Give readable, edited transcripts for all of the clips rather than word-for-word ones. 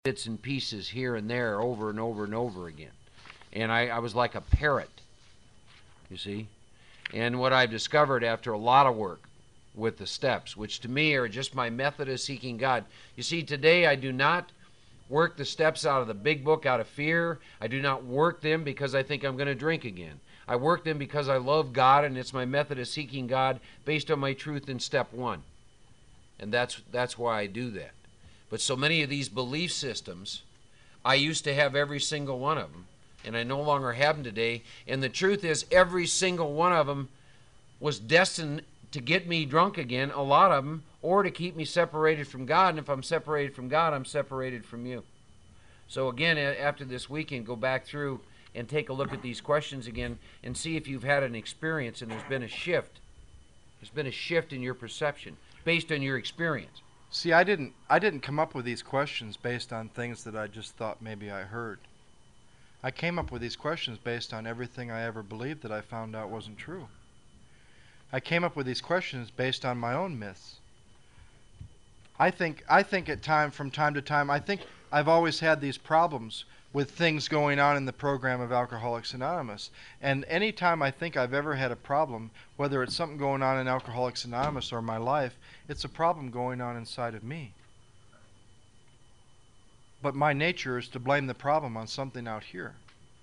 bits and pieces here and there over and over and over again. And I was like a parrot, you see. And what I've discovered after a lot of work with the steps, which to me are just my method of seeking God. You see, today I do not work the steps out of the big book out of fear. I do not work them because I think I'm going to drink again. I work them because I love God, and it's my method of seeking God based on my truth in step one. And that's why I do that. But so many of these belief systems, I used to have every single one of them, and I no longer have them today. And the truth is, every single one of them was destined to get me drunk again, a lot of them, or to keep me separated from God. And if I'm separated from God, I'm separated from you. So again, after this weekend, go back through and take a look at these questions again and see if you've had an experience and there's been a shift. There's been a shift in your perception based on your experience. See, I didn't come up with these questions based on things that I just thought maybe I heard. I came up with these questions based on everything I ever believed that I found out wasn't true. I came up with these questions based on my own myths. I think from time to time, I think I've always had these problems with things going on in the program of Alcoholics Anonymous. And any time I think I've ever had a problem, whether it's something going on in Alcoholics Anonymous or my life, it's a problem going on inside of me. But my nature is to blame the problem on something out here.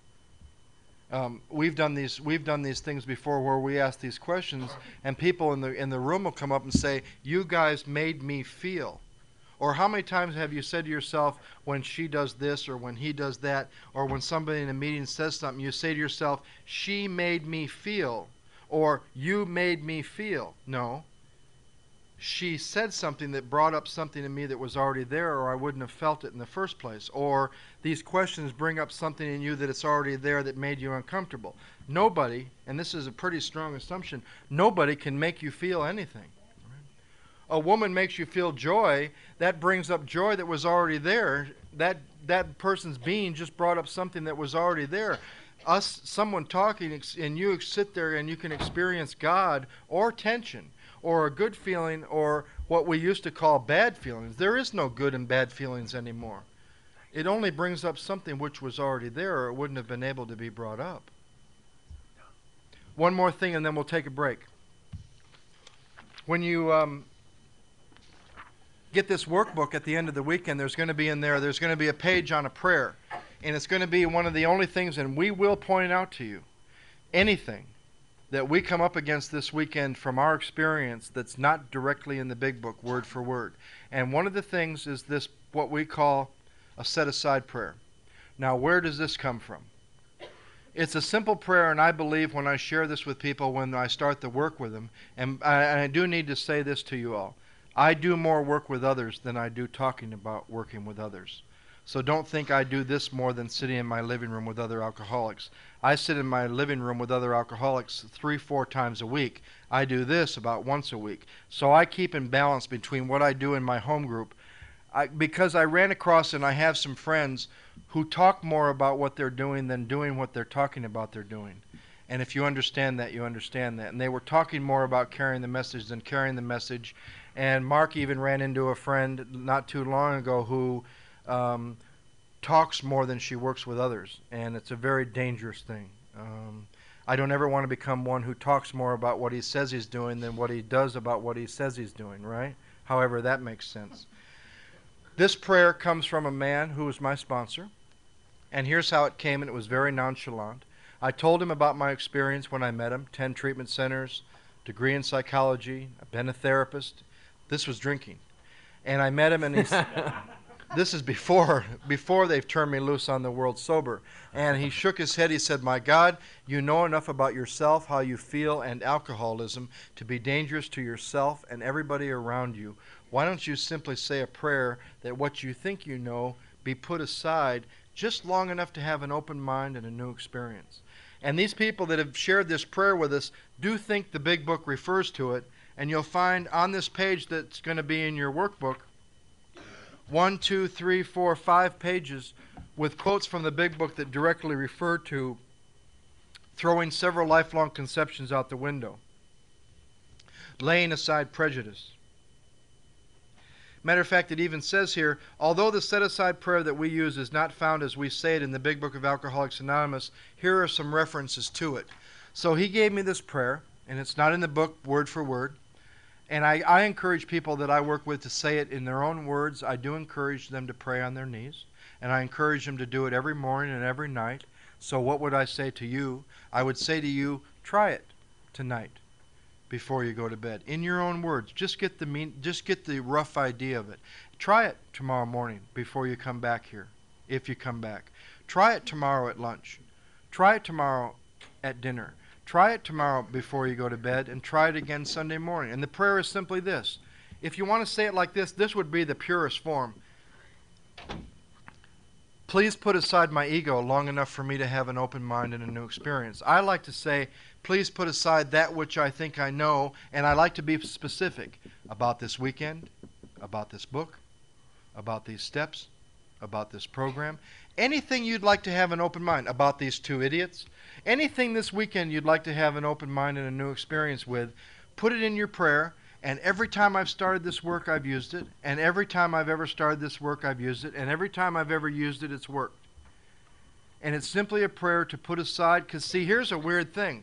We've done these things before where we ask these questions, and people in the room will come up and say, "You guys made me feel." Or how many times have you said to yourself, when she does this or when he does that, or when somebody in a meeting says something, you say to yourself, "She made me feel," or "You made me feel"? No. She said something that brought up something in me that was already there, or I wouldn't have felt it in the first place. Or these questions bring up something in you that it's already there that made you uncomfortable. Nobody, and this is a pretty strong assumption, nobody can make you feel anything. A woman makes you feel joy, that brings up joy that was already there. That person's being just brought up something that was already there. Someone talking, and you sit there and you can experience God or tension or a good feeling or what we used to call bad feelings. There is no good and bad feelings anymore. It only brings up something which was already there, or it wouldn't have been able to be brought up. One more thing and then we'll take a break. When you get this workbook at the end of the weekend, there's going to be a page on a prayer. And it's going to be one of the only things, and we will point out to you, anything that we come up against this weekend from our experience that's not directly in the big book, word for word. And one of the things is this, what we call a set-aside prayer. Now, where does this come from? It's a simple prayer, and I believe when I share this with people, when I start the work with them, and I do need to say this to you all, I do more work with others than I do talking about working with others. So don't think I do this more than sitting in my living room with other alcoholics. I sit in my living room with other alcoholics 3-4 times a week. I do this about once a week. So I keep in balance between what I do in my home group. Because I ran across, and I have some friends who talk more about what they're doing than doing what they're talking about they're doing. And if you understand that, you understand that. And they were talking more about carrying the message than carrying the message. And Mark even ran into a friend not too long ago who talks more than she works with others. And it's a very dangerous thing. I don't ever want to become one who talks more about what he says he's doing than what he does about what he says he's doing, right? However, that makes sense. This prayer comes from a man who was my sponsor. And here's how it came, and it was very nonchalant. I told him about my experience when I met him, 10 treatment centers, degree in psychology, I've been a therapist. This was drinking. And I met him, and this is before they've turned me loose on the world sober. And he shook his head. He said, "My God, you know enough about yourself, how you feel, and alcoholism to be dangerous to yourself and everybody around you. Why don't you simply say a prayer that what you think you know be put aside just long enough to have an open mind and a new experience?" And these people that have shared this prayer with us do think the big book refers to it. And you'll find on this page that's going to be in your workbook 1, 2, 3, 4, 5 pages with quotes from the big book that directly refer to throwing several lifelong conceptions out the window, laying aside prejudice, Matter of fact, it even says here, although the set-aside prayer that we use is not found as we say it in the Big Book of Alcoholics Anonymous, here are some references to it. So he gave me this prayer, and it's not in the book word for word. And I encourage people that I work with to say it in their own words. I do encourage them to pray on their knees, and I encourage them to do it every morning and every night. So what would I say to you? I would say to you, try it tonight before you go to bed. In your own words, just get the rough idea of it. Try it tomorrow morning before you come back here, if you come back. Try it tomorrow at lunch. Try it tomorrow at dinner. Try it tomorrow before you go to bed, and try it again Sunday morning. And the prayer is simply this. If you want to say it like this would be the purest form. Please put aside my ego long enough for me to have an open mind and a new experience. I like to say, please put aside that which I think I know, and I like to be specific about this weekend, about this book, about these steps, about this program. Anything you'd like to have an open mind about these two idiots, anything this weekend you'd like to have an open mind and a new experience with, put it in your prayer. And every time I've started this work, I've used it. And every time I've ever started this work, I've used it. And every time I've ever used it, it's worked. And it's simply a prayer to put aside, because see, here's a weird thing.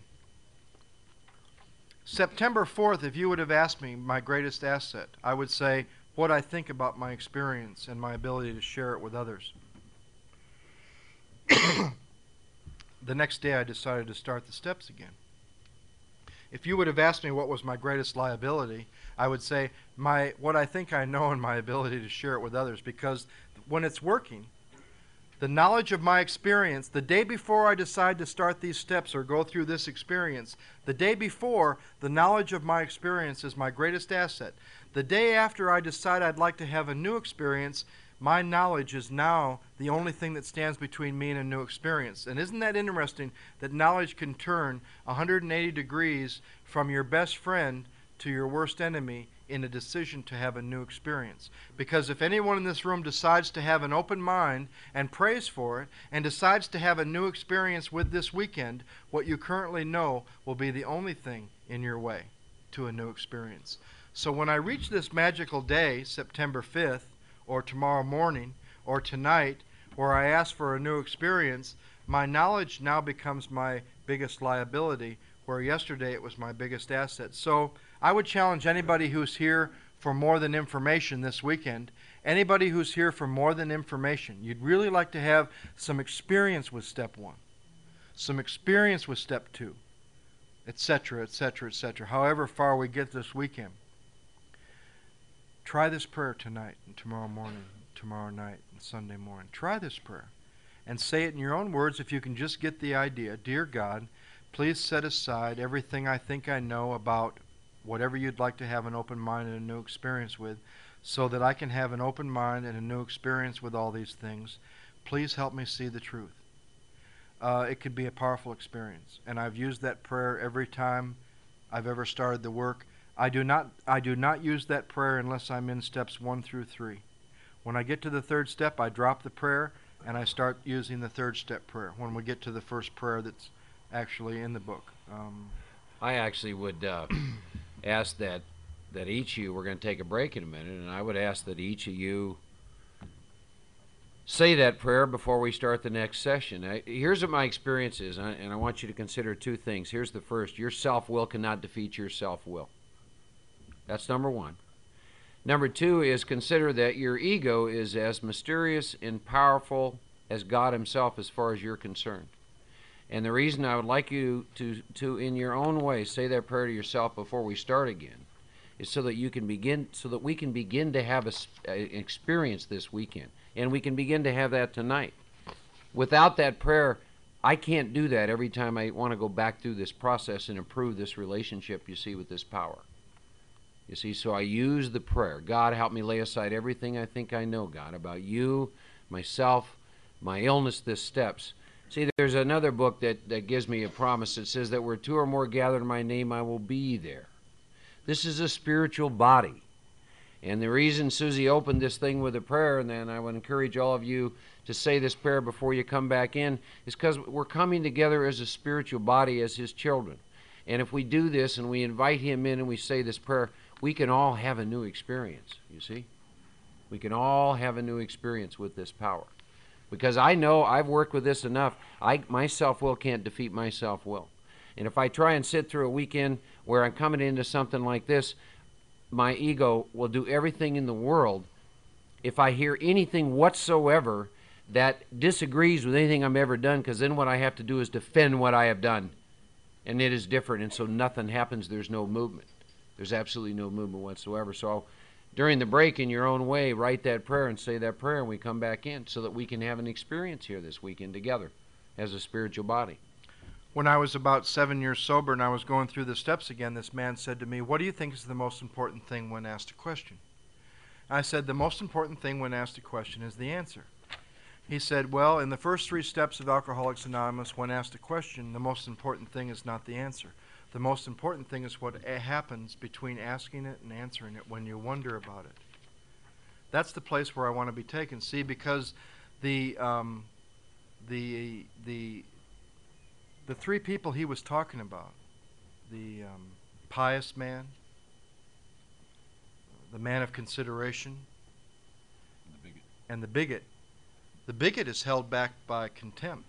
September 4th, if you would have asked me my greatest asset, I would say what I think about my experience and my ability to share it with others. The next day, I decided to start the steps again. If you would have asked me what was my greatest liability, I would say what I think I know and my ability to share it with others, because when it's working, the knowledge of my experience, the day before I decide to start these steps or go through this experience, the day before, the knowledge of my experience is my greatest asset. The day after I decide I'd like to have a new experience, my knowledge is now the only thing that stands between me and a new experience. And isn't that interesting that knowledge can turn 180 degrees from your best friend to your worst enemy in a decision to have a new experience? Because if anyone in this room decides to have an open mind and prays for it and decides to have a new experience with this weekend, what you currently know will be the only thing in your way to a new experience. So when I reach this magical day, September 5th, or tomorrow morning, or tonight, where I ask for a new experience, my knowledge now becomes my biggest liability, where yesterday it was my biggest asset. So I would challenge anybody who's here for more than information this weekend, anybody who's here for more than information, you'd really like to have some experience with step 1, some experience with step 2, etc., etc., etc., however far we get this weekend. Try this prayer tonight and tomorrow morning, tomorrow night and Sunday morning. Try this prayer and say it in your own words if you can just get the idea. Dear God, please set aside everything I think I know about whatever you'd like to have an open mind and a new experience with, so that I can have an open mind and a new experience with all these things. Please help me see the truth. It could be a powerful experience, and I've used that prayer every time I've ever started the work. I do not use that prayer unless I'm in steps 1 through 3. When I get to the third step, I drop the prayer and I start using the third step prayer when we get to the first prayer that's actually in the book. I actually would ask that each of you, we're going to take a break in a minute, and I would ask that each of you say that prayer before we start the next session. Here's what my experience is, and I want you to consider 2 things. Here's the first. Your self-will cannot defeat your self-will. That's number 1. Number 2 is consider that your ego is as mysterious and powerful as God himself as far as you're concerned. And the reason I would like you to in your own way say that prayer to yourself before we start again is so that we can begin to have an experience this weekend, and we can begin to have that tonight. Without that prayer, I can't do that every time I want to go back through this process and improve this relationship, you see, with this power. You see, so I use the prayer. God, help me lay aside everything I think I know, God, about you, myself, my illness, the steps. See, there's another book that gives me a promise that says that where 2 or more gather in my name, I will be there. This is a spiritual body. And the reason Susie opened this thing with a prayer, and then I would encourage all of you to say this prayer before you come back in, is because we're coming together as a spiritual body, as his children. And if we do this and we invite him in and we say this prayer, we can all have a new experience, you see. We can all have a new experience with this power. Because I know I've worked with this enough. My self-will can't defeat my self-will. And if I try and sit through a weekend where I'm coming into something like this, my ego will do everything in the world. If I hear anything whatsoever that disagrees with anything I've ever done, because then what I have to do is defend what I have done. And it is different, and so nothing happens. There's no movement. There's absolutely no movement whatsoever. So during the break, in your own way, write that prayer and say that prayer, and we come back in so that we can have an experience here this weekend together as a spiritual body. When I was about 7 years sober and I was going through the steps again, this man said to me, "What do you think is the most important thing when asked a question?" I said, "The most important thing when asked a question is the answer." He said, "Well, in the first 3 steps of Alcoholics Anonymous, when asked a question, the most important thing is not the answer. The most important thing is what happens between asking it and answering it when you wonder about it." That's the place where I want to be taken. See, because the 3 people he was talking about, the pious man, the man of consideration, and the bigot. The bigot is held back by contempt.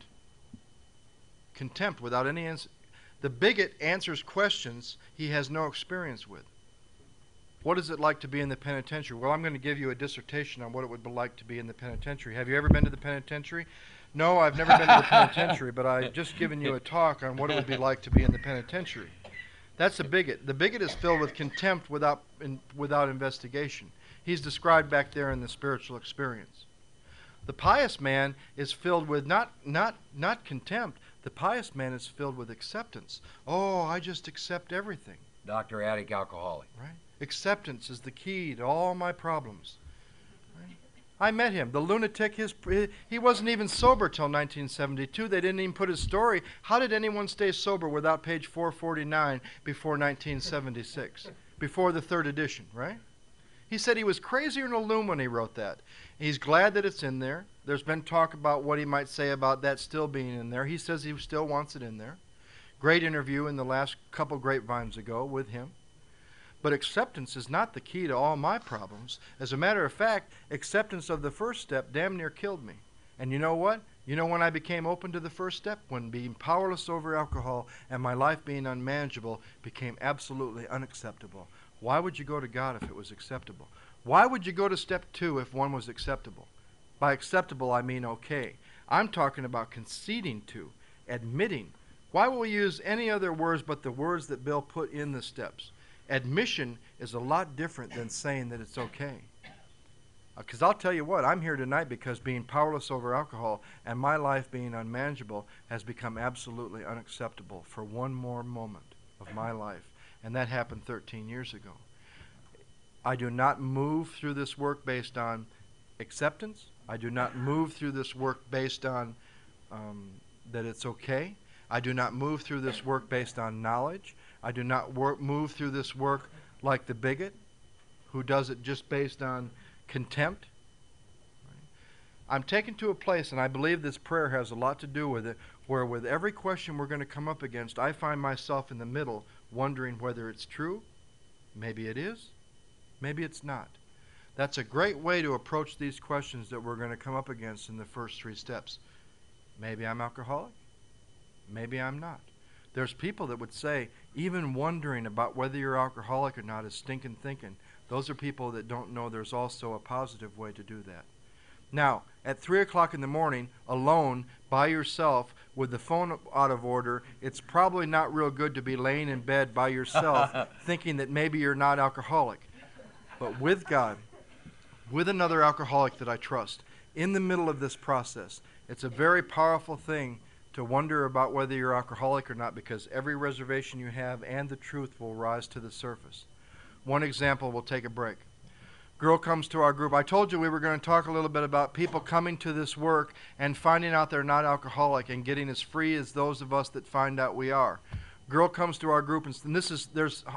Contempt without any answer. The bigot answers questions he has no experience with. What is it like to be in the penitentiary? Well, I'm going to give you a dissertation on what it would be like to be in the penitentiary. Have you ever been to the penitentiary? No, I've never been to the penitentiary, but I've just given you a talk on what it would be like to be in the penitentiary. That's a bigot. The bigot is filled with contempt without investigation. He's described back there in the spiritual experience. The pious man is filled with not contempt. The pious man is filled with acceptance. Oh, I just accept everything. Dr. Attic Alcoholic. Right? Acceptance is the key to all my problems. Right? I met him. The lunatic, he wasn't even sober till 1972. They didn't even put his story. How did anyone stay sober without page 449 before 1976? Before the 3rd edition, right? He said he was crazier than a loon when he wrote that. He's glad that it's in there. There's been talk about what he might say about that still being in there. He says he still wants it in there. Great interview in the last couple grapevines ago with him. But acceptance is not the key to all my problems. As a matter of fact, acceptance of the first step damn near killed me. And you know what? You know when I became open to the first step? When being powerless over alcohol and my life being unmanageable became absolutely unacceptable. Why would you go to God if it was acceptable? Why would you go to step 2 if one was acceptable? By acceptable, I mean okay. I'm talking about conceding to, admitting. Why will we use any other words but the words that Bill put in the steps? Admission is a lot different than saying that it's okay. Because I'll tell you what, I'm here tonight because being powerless over alcohol and my life being unmanageable has become absolutely unacceptable for one more moment of my life. And that happened 13 years ago. I do not move through this work based on acceptance. I do not move through this work based on that it's okay. I do not move through this work based on knowledge. I do not move through this work like the bigot who does it just based on contempt. I'm taken to a place, and I believe this prayer has a lot to do with it, where with every question we're going to come up against, I find myself in the middle wondering whether it's true. Maybe it is. Maybe it's not. That's a great way to approach these questions that we're going to come up against in the first 3 steps. Maybe I'm alcoholic. Maybe I'm not. There's people that would say, even wondering about whether you're alcoholic or not is stinking thinking. Those are people that don't know there's also a positive way to do that. Now, at 3 o'clock in the morning, alone, by yourself, with the phone out of order, it's probably not real good to be laying in bed by yourself thinking that maybe you're not alcoholic. But with God, with another alcoholic that I trust, in the middle of this process, it's a very powerful thing to wonder about whether you're alcoholic or not, because every reservation you have and the truth will rise to the surface. One example, we'll take a break. Girl comes to our group. I told you we were going to talk a little bit about people coming to this work and finding out they're not alcoholic and getting as free as those of us that find out we are. Girl comes to our group, and this is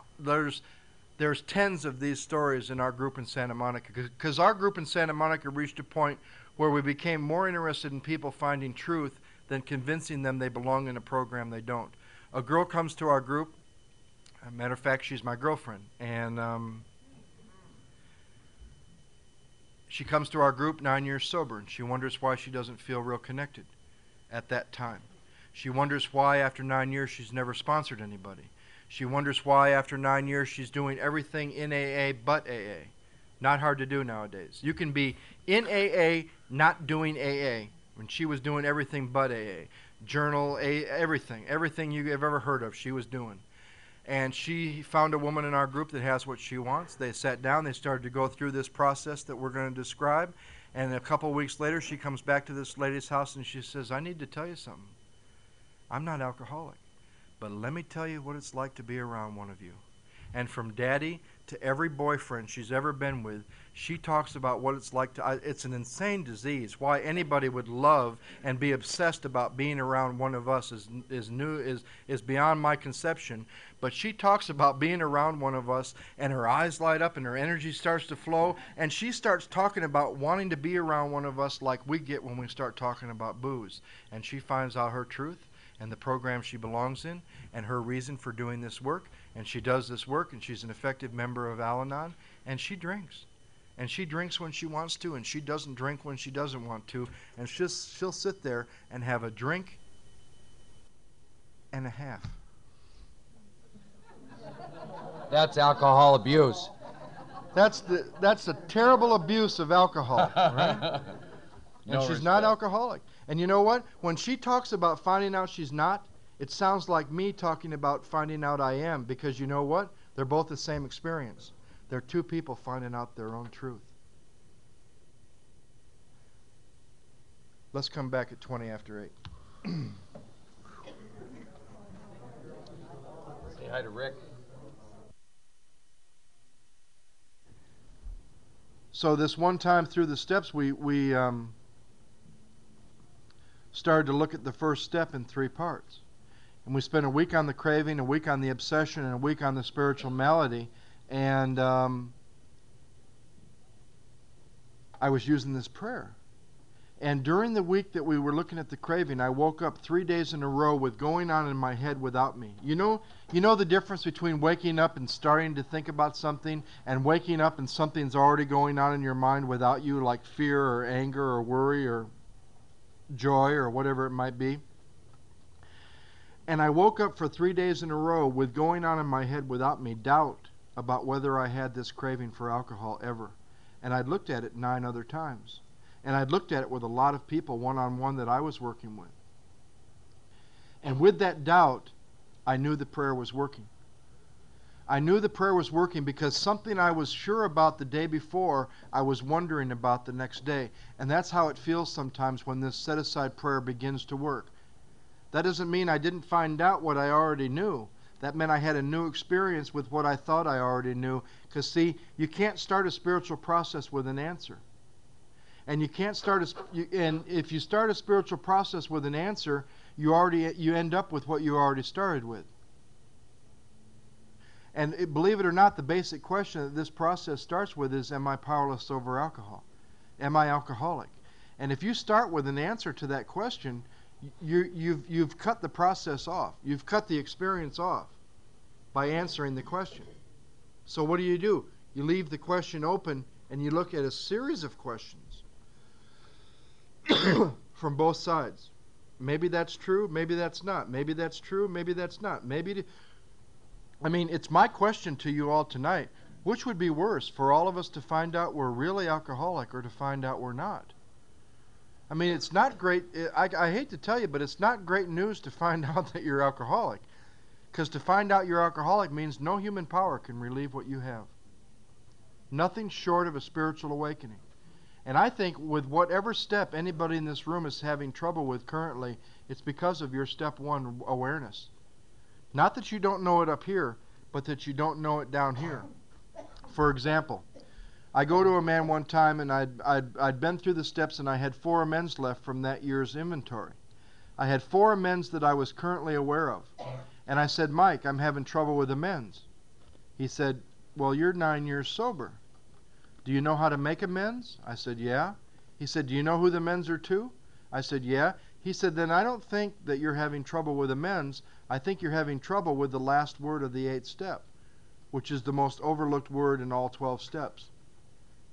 there's tens of these stories in our group in Santa Monica, because our group in Santa Monica reached a point where we became more interested in people finding truth than convincing them they belong in a program they don't. A girl comes to our group. As a matter of fact, she's my girlfriend, and She comes to our group 9 years sober, and she wonders why she doesn't feel real connected at that time. She wonders why after 9 years she's never sponsored anybody. She wonders why after 9 years she's doing everything in AA but AA. Not hard to do nowadays. You can be in AA, not doing AA, when she was doing everything but AA. Journal, everything you have ever heard of, she was doing. And she found a woman in our group that has what she wants. They sat down, they started to go through this process that we're going to describe. And a couple weeks later, she comes back to this lady's house and she says, I need to tell you something. I'm not alcoholic, but let me tell you what it's like to be around one of you. And from daddy to every boyfriend she's ever been with, she talks about what it's like to, it's an insane disease. Why anybody would love and be obsessed about being around one of us is beyond my conception. But she talks about being around one of us, and her eyes light up and her energy starts to flow, and she starts talking about wanting to be around one of us like we get when we start talking about booze. And she finds out her truth and the program she belongs in and her reason for doing this work. And she does this work, and she's an effective member of Al-Anon, and she drinks. And she drinks when she wants to, and she doesn't drink when she doesn't want to. And she'll sit there and have a drink and a half. That's alcohol abuse. That's a terrible abuse of alcohol, right? And she's not alcoholic. And you know what? When she talks about finding out she's not, it sounds like me talking about finding out I am, because you know what? They're both the same experience. They're two people finding out their own truth. Let's come back at 20 after 8. Say hi to Rick. So this one time through the steps, we started to look at the first step in 3 parts. And we spent a week on the craving, a week on the obsession, and a week on the spiritual malady. And I was using this prayer. And during the week that we were looking at the craving, I woke up 3 days in a row with going on in my head without me. You know the difference between waking up and starting to think about something and waking up and something's already going on in your mind without you, like fear or anger or worry or joy or whatever it might be. And I woke up for 3 days in a row with going on in my head without me, doubt about whether I had this craving for alcohol ever. And I'd looked at it 9 other times. And I'd looked at it with a lot of people one-on-one that I was working with. And with that doubt, I knew the prayer was working. I knew the prayer was working because something I was sure about the day before, I was wondering about the next day. And that's how it feels sometimes when this set-aside prayer begins to work. That doesn't mean I didn't find out what I already knew. That meant I had a new experience with what I thought I already knew. Because see, you can't start a spiritual process with an answer. And you can't start and if you start a spiritual process with an answer, you end up with what you already started with. And believe it or not, the basic question that this process starts with is, am I powerless over alcohol? Am I alcoholic? And if you start with an answer to that question, you've cut the process off. You've cut the experience off by answering the question. So what do? You leave the question open and you look at a series of questions from both sides. Maybe that's true, maybe that's not. Maybe that's true, maybe that's not. It's my question to you all tonight. Which would be worse, for all of us to find out we're really alcoholic or to find out we're not? It's not great. I hate to tell you, but it's not great news to find out that you're alcoholic. Because to find out you're alcoholic means no human power can relieve what you have. Nothing short of a spiritual awakening. And I think with whatever step anybody in this room is having trouble with currently, it's because of your step 1 awareness. Not that you don't know it up here, but that you don't know it down here. For example, I go to a man one time and I'd been through the steps and I had 4 amends left from that year's inventory. I had 4 amends that I was currently aware of. And I said, Mike, I'm having trouble with amends. He said, well, you're 9 years sober. Do you know how to make amends? I said, yeah. He said, do you know who the amends are to? I said, yeah. He said, then I don't think that you're having trouble with amends. I think you're having trouble with the last word of the 8th step, which is the most overlooked word in all 12 steps.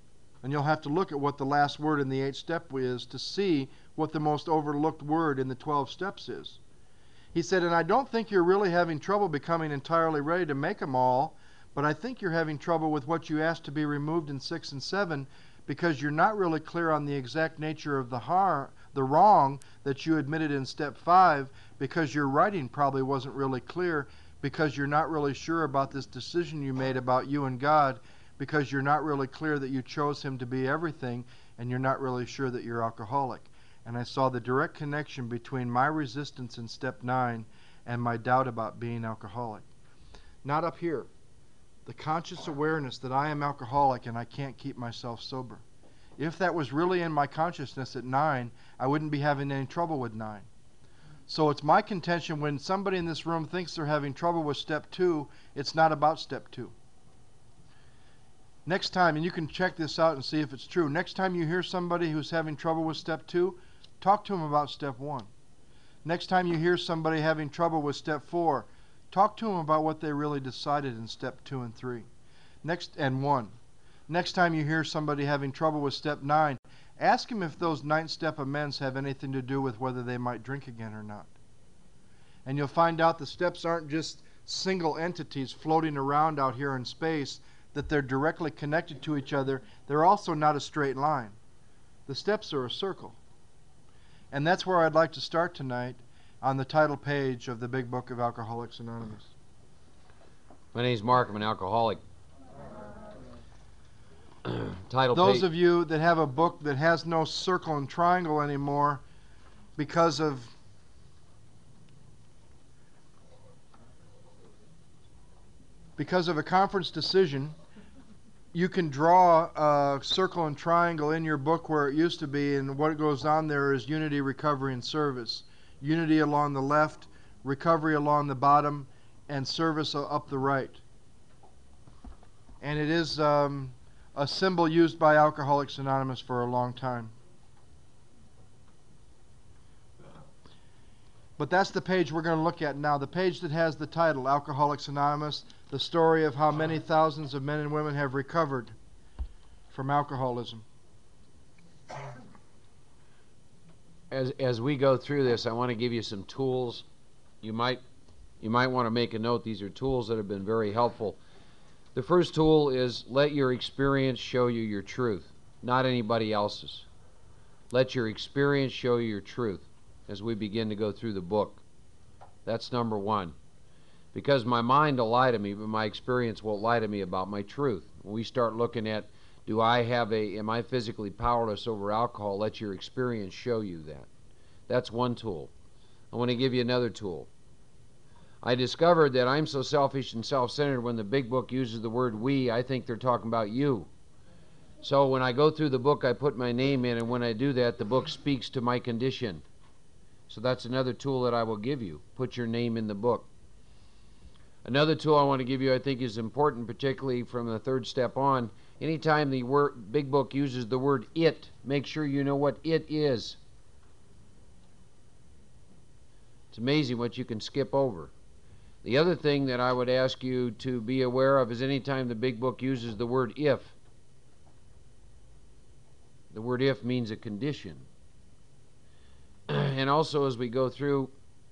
And you'll have to look at what the last word in the 8th step is to see what the most overlooked word in the 12 steps is. He said, and I don't think you're really having trouble becoming entirely ready to make them all, but I think you're having trouble with what you asked to be removed in 6 and 7 because you're not really clear on the exact nature of the wrong that you admitted in step 5, because your writing probably wasn't really clear, because you're not really sure about this decision you made about you and God, because you're not really clear that you chose Him to be everything, and you're not really sure that you're alcoholic. And I saw the direct connection between my resistance in step 9 and my doubt about being alcoholic. Not up here. The conscious awareness that I am alcoholic and I can't keep myself sober. If that was really in my consciousness at 9, I wouldn't be having any trouble with 9. So it's my contention when somebody in this room thinks they're having trouble with step 2, it's not about step 2. Next time, and you can check this out and see if it's true, next time you hear somebody who's having trouble with step 2, talk to them about step 1. Next time you hear somebody having trouble with step 4, talk to them about what they really decided in step 2 and 3. And 1. Next time you hear somebody having trouble with step 9, ask them if those 9th step amends have anything to do with whether they might drink again or not. And you'll find out the steps aren't just single entities floating around out here in space, that they're directly connected to each other. They're also not a straight line. The steps are a circle. And that's where I'd like to start tonight, on the title page of the Big Book of Alcoholics Anonymous. My name's Mark. I'm an alcoholic. Those of you that have a book that has no circle and triangle anymore because of a conference decision, you can draw a circle and triangle in your book where it used to be, and what goes on there is unity, recovery, and service. Unity along the left, recovery along the bottom, and service up the right. And it is a symbol used by Alcoholics Anonymous for a long time. But that's the page we're going to look at now, the page that has the title, Alcoholics Anonymous, the story of how many thousands of men and women have recovered from alcoholism. As we go through this, I want to give you some tools. You might want to make a note. These are tools that have been very helpful. The first tool is let your experience show you your truth, not anybody else's. Let your experience show you your truth as we begin to go through the book. That's number 1. Because my mind will lie to me, but my experience won't lie to me about my truth. When we start looking at, am I physically powerless over alcohol? Let your experience show you that. That's one tool. I want to give you another tool. I discovered that I'm so selfish and self-centered when the Big Book uses the word we, I think they're talking about you. So when I go through the book, I put my name in, and when I do that, the book speaks to my condition. So that's another tool that I will give you. Put your name in the book. Another tool I want to give you I think is important, particularly from the 3rd step on. Anytime the Big Book uses the word it, make sure you know what it is. It's amazing what you can skip over. The other thing that I would ask you to be aware of is anytime the Big Book uses the word if. The word if means a condition. And also as we go through,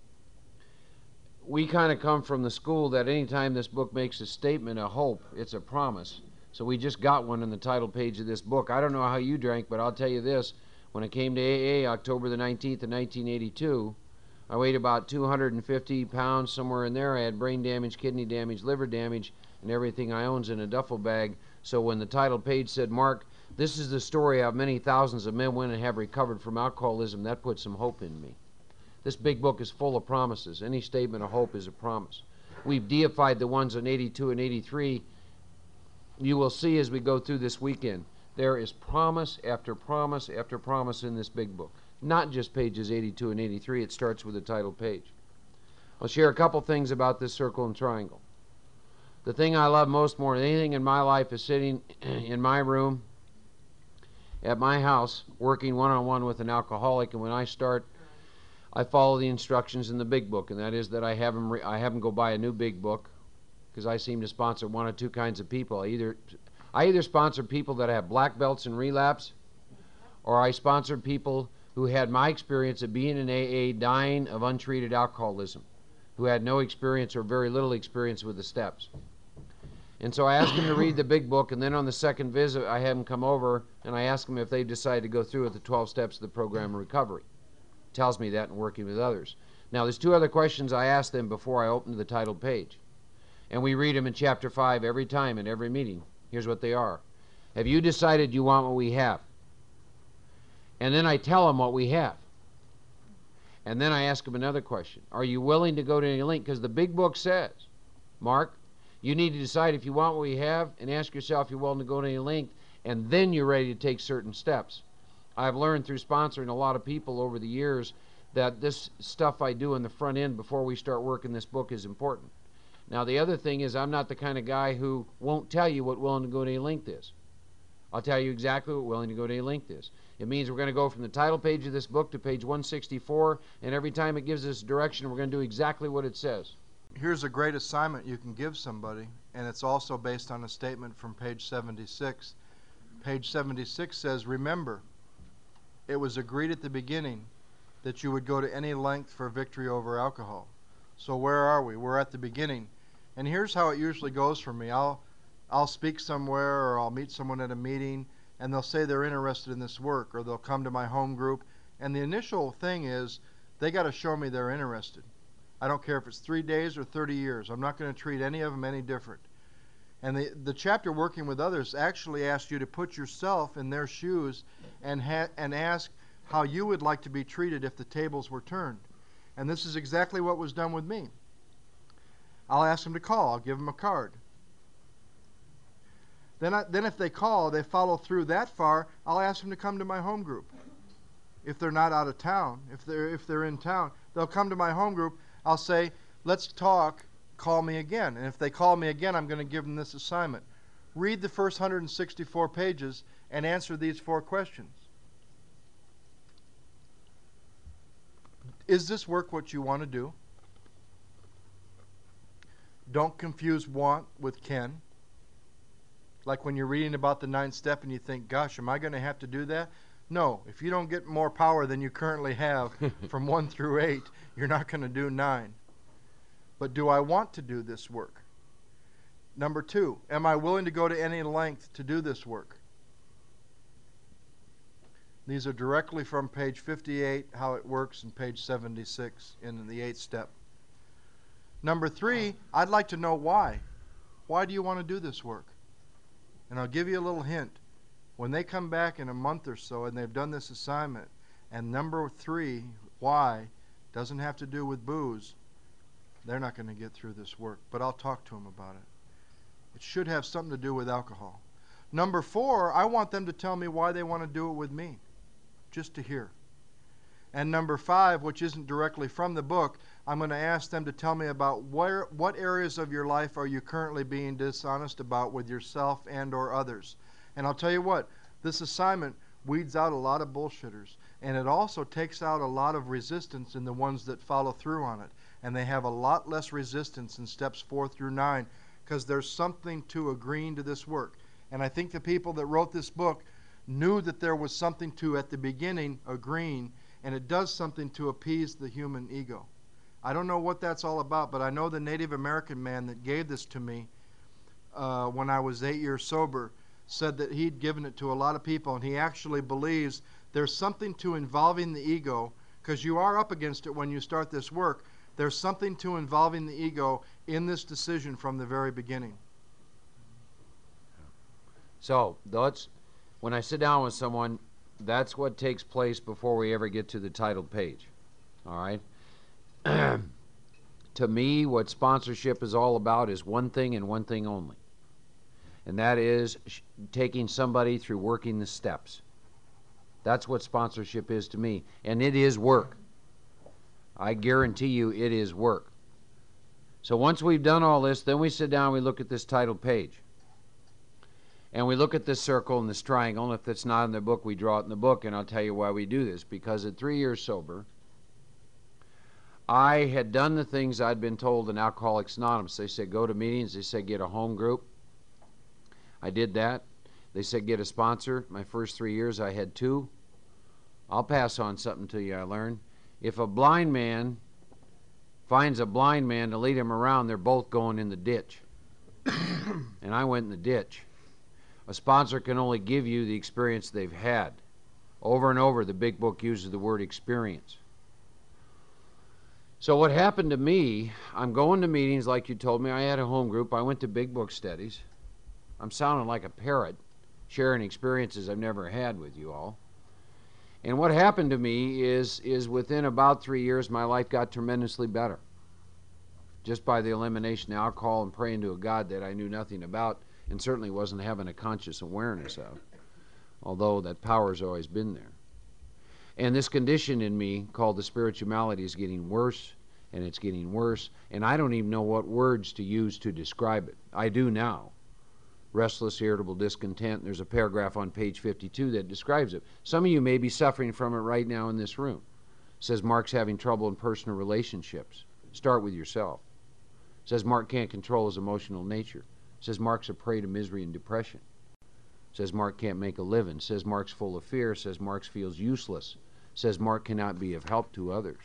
we kind of come from the school that anytime this book makes a statement, a hope, it's a promise. So we just got one in the title page of this book. I don't know how you drank, but I'll tell you this. When I came to AA October the 19th of 1982, I weighed about 250 pounds, somewhere in there. I had brain damage, kidney damage, liver damage, and everything I own's in a duffel bag. So when the title page said, Mark, this is the story of many thousands of men, women have recovered from alcoholism, that put some hope in me. This big book is full of promises. Any statement of hope is a promise. We've deified the ones on 82 and 83. You will see as we go through this weekend, there is promise after promise after promise in this big book. Not just pages 82 and 83. It starts with the title page. I'll share a couple things about this circle and triangle. The thing I love most more than anything in my life is sitting in my room at my house working one-on-one with an alcoholic, and when I start, I follow the instructions in the big book, and that is that I have them go buy a new big book, because I seem to sponsor one of two kinds of people. I either I either sponsored people that have black belts in relapse, or I sponsored people who had my experience of being in AA, dying of untreated alcoholism, who had no experience or very little experience with the steps. And so I asked them to read the big book, and then on the second visit, I had them come over, and I asked them if they decided to go through with the 12 steps of the program of recovery. It tells me that in working with others. Now, there's 2 other questions I asked them before I opened the title page. And we read them in Chapter 5 every time in every meeting. Here's what they are. Have you decided you want what we have? And then I tell them what we have. And then I ask them another question. Are you willing to go to any link? Because the big book says, Mark, you need to decide if you want what we have and ask yourself if you're willing to go to any length, and then you're ready to take certain steps. I've learned through sponsoring a lot of people over the years that this stuff I do in the front end before we start working this book is important. Now, the other thing is I'm not the kind of guy who won't tell you what willing to go to any length is. I'll tell you exactly what willing to go to any length is. It means we're going to go from the title page of this book to page 164, and every time it gives us direction, we're going to do exactly what it says. Here's a great assignment you can give somebody, and it's also based on a statement from page 76. Page 76 says, remember, it was agreed at the beginning that you would go to any length for victory over alcohol. So where are we? We're at the beginning. And here's how it usually goes for me. I'll speak somewhere, or I'll meet someone at a meeting, and they'll say they're interested in this work, or they'll come to my home group. And the initial thing is they got to show me they're interested. I don't care if it's 3 days or 30 years. I'm not going to treat any of them any different. And the chapter Working with Others actually asks you to put yourself in their shoes and ask how you would like to be treated if the tables were turned. And this is exactly what was done with me. I'll ask them to call. I'll give them a card. Then if they call, they follow through that far, I'll ask them to come to my home group. If they're not out of town, if they're in town, they'll come to my home group. I'll say, let's talk, call me again. And if they call me again, I'm going to give them this assignment. Read the first 164 pages and answer these 4 questions. Is this work what you want to do? Don't confuse want with can. Like when you're reading about the 9th step and you think, gosh, am I going to have to do that? No, if you don't get more power than you currently have from 1 through 8, you're not going to do 9. But do I want to do this work? Number 2, am I willing to go to any length to do this work? These are directly from page 58, how it works, and page 76 in the 8th step. Number 3, I'd like to know why. Why do you want to do this work? And I'll give you a little hint. When they come back in a month or so and they've done this assignment, and number 3, why, doesn't have to do with booze, they're not going to get through this work. But I'll talk to them about it. It should have something to do with alcohol. Number 4, I want them to tell me why they want to do it with me, just to hear. And number 5, which isn't directly from the book, I'm going to ask them to tell me about what areas of your life are you currently being dishonest about with yourself and or others. And I'll tell you what, this assignment weeds out a lot of bullshitters, and it also takes out a lot of resistance in the ones that follow through on it. And they have a lot less resistance in steps 4 through 9 because there's something to agreeing to this work. And I think the people that wrote this book knew that there was something to, at the beginning, agreeing, and it does something to appease the human ego. I don't know what that's all about, but I know the Native American man that gave this to me when I was 8 years sober said that he'd given it to a lot of people, and he actually believes there's something to involving the ego, because you are up against it when you start this work. There's something to involving the ego in this decision from the very beginning. So, when I sit down with someone, that's what takes place before we ever get to the titled page. All right? To me, what sponsorship is all about is one thing and one thing only. And that is taking somebody through working the steps. That's what sponsorship is to me. And it is work. I guarantee you it is work. So once we've done all this, then we sit down and we look at this title page. And we look at this circle and this triangle, and if it's not in the book, we draw it in the book, and I'll tell you why we do this. Because at 3 years sober, I had done the things I'd been told in Alcoholics Anonymous. They said go to meetings, they said get a home group. I did that. They said get a sponsor. My first 3 years I had 2. I'll pass on something to you I learned. If a blind man finds a blind man to lead him around, they're both going in the ditch. And I went in the ditch. A sponsor can only give you the experience they've had. Over and over, the big book uses the word experience. So what happened to me, I'm going to meetings like you told me. I had a home group. I went to big book studies. I'm sounding like a parrot, sharing experiences I've never had with you all. And what happened to me is within about 3 years, my life got tremendously better. Just by the elimination of alcohol and praying to a God that I knew nothing about and certainly wasn't having a conscious awareness of, although that power's always been there. And this condition in me called the spiritual malady is getting worse, and it's getting worse, and I don't even know what words to use to describe it. I do now. Restless, irritable, discontent. There's a paragraph on page 52 that describes it. Some of you may be suffering from it right now in this room. It says Mark's having trouble in personal relationships. Start with yourself. It says Mark can't control his emotional nature. It says Mark's a prey to misery and depression. It says Mark can't make a living. It says Mark's full of fear. It says Mark feels useless. It says Mark cannot be of help to others.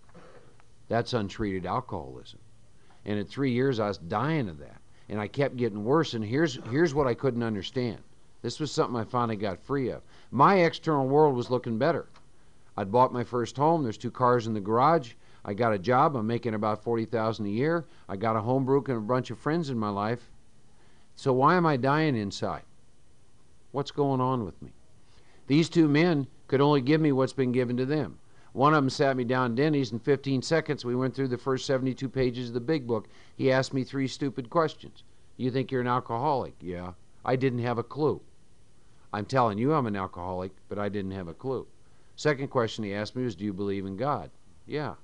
That's untreated alcoholism. And at 3 years, I was dying of that. And I kept getting worse, and here's what I couldn't understand. This was something I finally got free of. My external world was looking better. I'd bought my first home. There's 2 cars in the garage. I got a job. I'm making about $40,000 a year. I got a home group and a bunch of friends in my life. So why am I dying inside? What's going on with me? These 2 men could only give me what's been given to them. One of them sat me down at Denny's. In 15 seconds, we went through the first 72 pages of the big book. He asked me 3 stupid questions. You think you're an alcoholic? Yeah. I didn't have a clue. I'm telling you I'm an alcoholic, but I didn't have a clue. Second question he asked me was, do you believe in God? Yeah.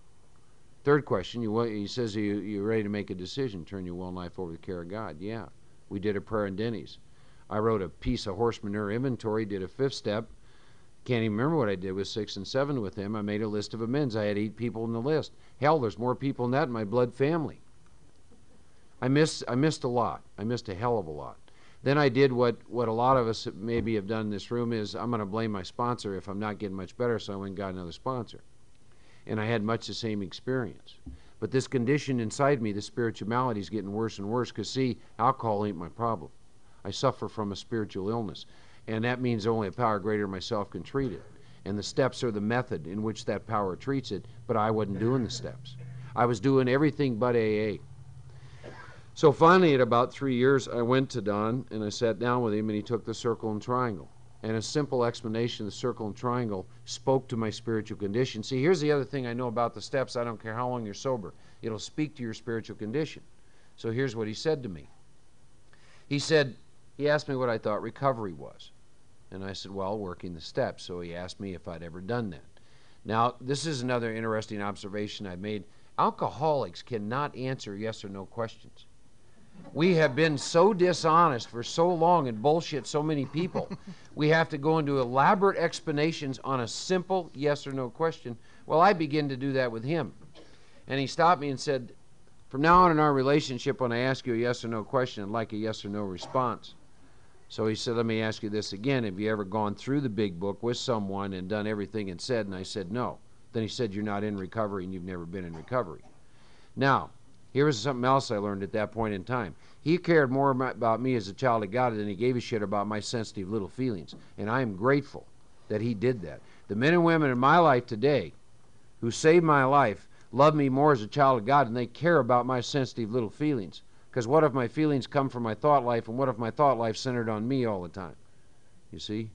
Third question, he says, you ready to make a decision? Turn your will and life over to the care of God? Yeah. We did a prayer in Denny's. I wrote a piece of horse manure inventory, did a 5th step. Can't even remember what I did with 6 and 7 with him. I made a list of amends. I had 8 people in the list. Hell, there's more people than that in my blood family. I missed a lot. I missed a hell of a lot. Then I did what a lot of us maybe have done in this room is I'm going to blame my sponsor if I'm not getting much better, so I went and got another sponsor. And I had much the same experience. But this condition inside me, the spiritual malady, is getting worse and worse because, see, alcohol ain't my problem. I suffer from a spiritual illness. And that means only a power greater than myself can treat it. And the steps are the method in which that power treats it, but I wasn't doing the steps. I was doing everything but AA. So finally, at about 3 years, I went to Don, and I sat down with him, and he took the circle and triangle. And a simple explanation of the circle and triangle spoke to my spiritual condition. See, here's the other thing I know about the steps. I don't care how long you're sober. It'll speak to your spiritual condition. So here's what he said to me. He asked me what I thought recovery was. And I said, well, working the steps. So he asked me if I'd ever done that. Now, this is another interesting observation I made. Alcoholics cannot answer yes or no questions. We have been so dishonest for so long and bullshit so many people. We have to go into elaborate explanations on a simple yes or no question. Well, I begin to do that with him. And he stopped me and said, from now on in our relationship, when I ask you a yes or no question, I'd like a yes or no response. So he said, let me ask you this again. Have you ever gone through the big book with someone and done everything and said? And I said, no. Then he said, you're not in recovery and you've never been in recovery. Now, here was something else I learned at that point in time. He cared more about me as a child of God than he gave a shit about my sensitive little feelings. And I am grateful that he did that. The men and women in my life today who saved my life love me more as a child of God, and they care about my sensitive little feelings. Because what if my feelings come from my thought life, and what if my thought life centered on me all the time? You see?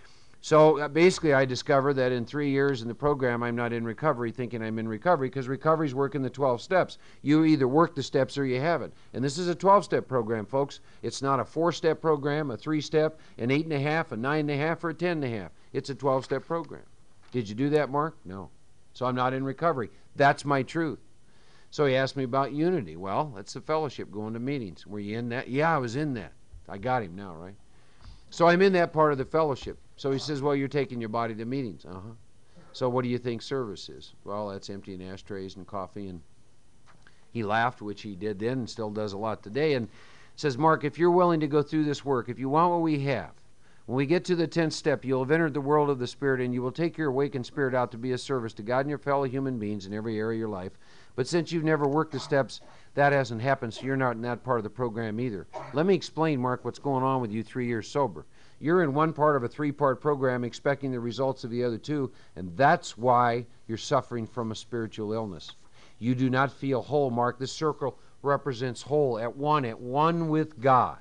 So basically I discovered that in 3 years in the program I'm not in recovery thinking I'm in recovery, because recovery's working the 12 steps. You either work the steps or you haven't. And this is a 12-step program, folks. It's not a 4-step program, a 3-step, an 8.5, a 9.5, or a 10.5. It's a 12-step program. Did you do that, Mark? No. So I'm not in recovery. That's my truth. So he asked me about unity. Well, that's the fellowship, going to meetings. Were you in that? Yeah, I was in that. I got him now, right? So I'm in that part of the fellowship. So he says, well, you're taking your body to meetings. Uh-huh. So what do you think service is? Well, that's emptying ashtrays and coffee. And he laughed, which he did then and still does a lot today. And says, Mark, if you're willing to go through this work, if you want what we have, when we get to the 10th step, you'll have entered the world of the Spirit, and you will take your awakened spirit out to be a service to God and your fellow human beings in every area of your life. But since you've never worked the steps, that hasn't happened, so you're not in that part of the program either. Let me explain, Mark, what's going on with you 3 years sober. You're in one part of a 3-part program expecting the results of the other 2, and that's why you're suffering from a spiritual illness. You do not feel whole, Mark. This circle represents whole, at one with God.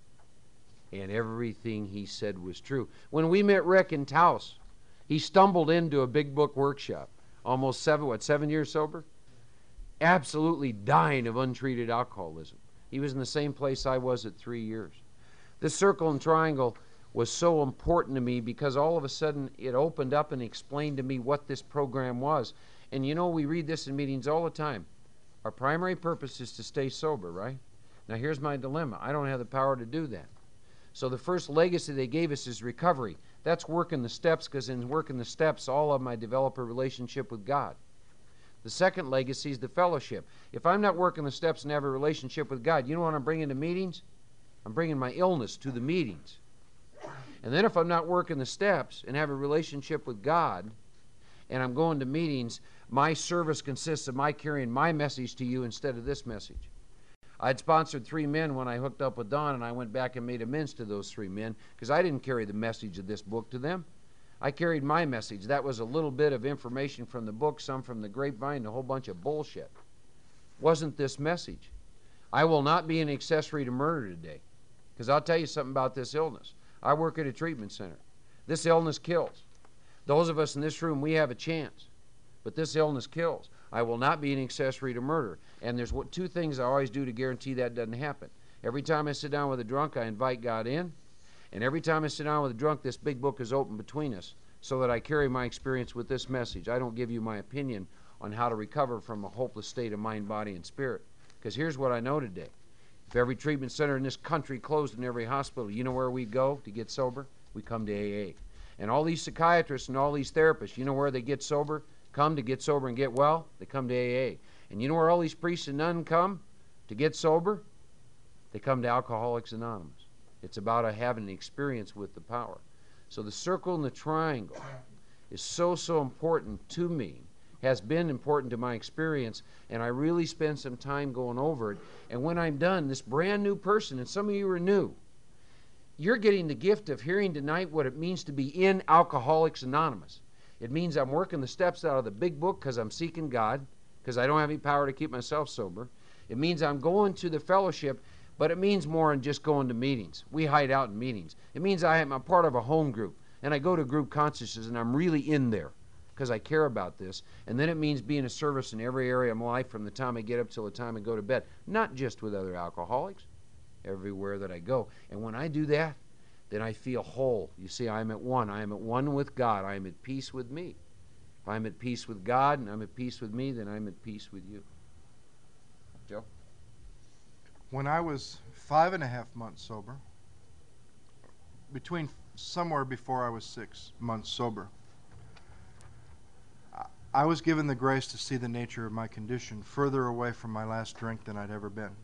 And everything he said was true. When we met Rick in Taos, he stumbled into a big book workshop. Almost 7 years sober? Absolutely dying of untreated alcoholism. He was in the same place I was at 3 years. This circle and triangle was so important to me because all of a sudden it opened up and explained to me what this program was. And you know, we read this in meetings all the time. Our primary purpose is to stay sober, right? Now here's my dilemma. I don't have the power to do that. So the first legacy they gave us is recovery. That's working the steps, because in working the steps, all of them I develop a relationship with God. The second legacy is the fellowship. If I'm not working the steps and have a relationship with God, you know what I'm bringing to meetings? I'm bringing my illness to the meetings. And then if I'm not working the steps and have a relationship with God, and I'm going to meetings, my service consists of my carrying my message to you instead of this message. I'd sponsored 3 men when I hooked up with Don, and I went back and made amends to those 3 men because I didn't carry the message of this book to them. I carried my message. That was a little bit of information from the book, some from the grapevine, and a whole bunch of bullshit. Wasn't this message? I will not be an accessory to murder today, because I'll tell you something about this illness. I work at a treatment center. This illness kills. Those of us in this room, we have a chance, but this illness kills. I will not be an accessory to murder. And there's 2 things I always do to guarantee that doesn't happen. Every time I sit down with a drunk, I invite God in. And every time I sit down with a drunk, this big book is open between us so that I carry my experience with this message. I don't give you my opinion on how to recover from a hopeless state of mind, body, and spirit. Because here's what I know today. If every treatment center in this country closed in every hospital, you know where we go to get sober? We come to AA. And all these psychiatrists and all these therapists, you know where they get sober? Come to get sober and get well? They come to AA. And you know where all these priests and nuns come to get sober? They come to Alcoholics Anonymous. It's about having an experience with the power. So the circle and the triangle is so important to me, has been important to my experience, and I really spend some time going over it. And when I'm done, this brand new person, and some of you are new, you're getting the gift of hearing tonight what it means to be in Alcoholics Anonymous. It means I'm working the steps out of the big book because I'm seeking God, because I don't have any power to keep myself sober. It means I'm going to the fellowship, but it means more than just going to meetings. We hide out in meetings. It means I'm part of a home group, and I go to group consciousness, and I'm really in there because I care about this. And then it means being a service in every area of my life from the time I get up till the time I go to bed, not just with other alcoholics, everywhere that I go. And when I do that, then I feel whole. You see, I am at one. I am at one with God. I am at peace with me. If I'm at peace with God and I'm at peace with me, then I'm at peace with you. Joe? When I was 5.5 months sober, somewhere before I was 6 months sober, I was given the grace to see the nature of my condition further away from my last drink than I'd ever been.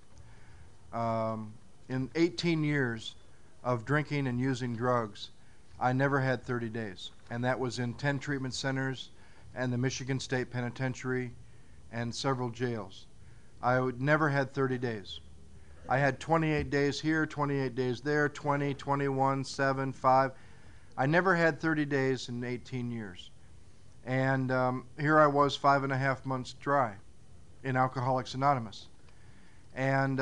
In 18 years of drinking and using drugs, I never had 30 days. And that was in 10 treatment centers and the Michigan State Penitentiary and several jails. I never had 30 days. I had 28 days here, 28 days there, 20, 21, 7, 5. I never had 30 days in 18 years. And here I was 5.5 months dry in Alcoholics Anonymous. And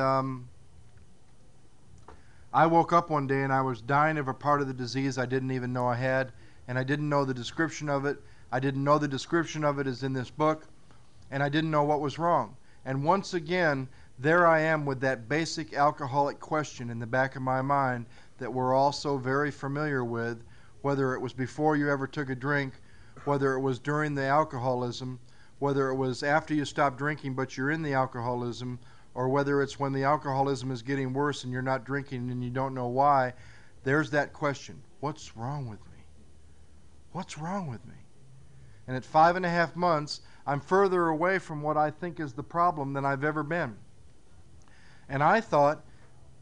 I woke up one day and I was dying of a part of the disease I didn't even know I had, and I didn't know the description of it. I didn't know the description of it is in this book, and I didn't know what was wrong. And once again, there I am with that basic alcoholic question in the back of my mind that we're all so very familiar with, whether it was before you ever took a drink, whether it was during the alcoholism, whether it was after you stopped drinking but you're in the alcoholism, or whether it's when the alcoholism is getting worse and you're not drinking and you don't know why. There's that question. What's wrong with me? What's wrong with me? And at 5.5 months, I'm further away from what I think is the problem than I've ever been. And I thought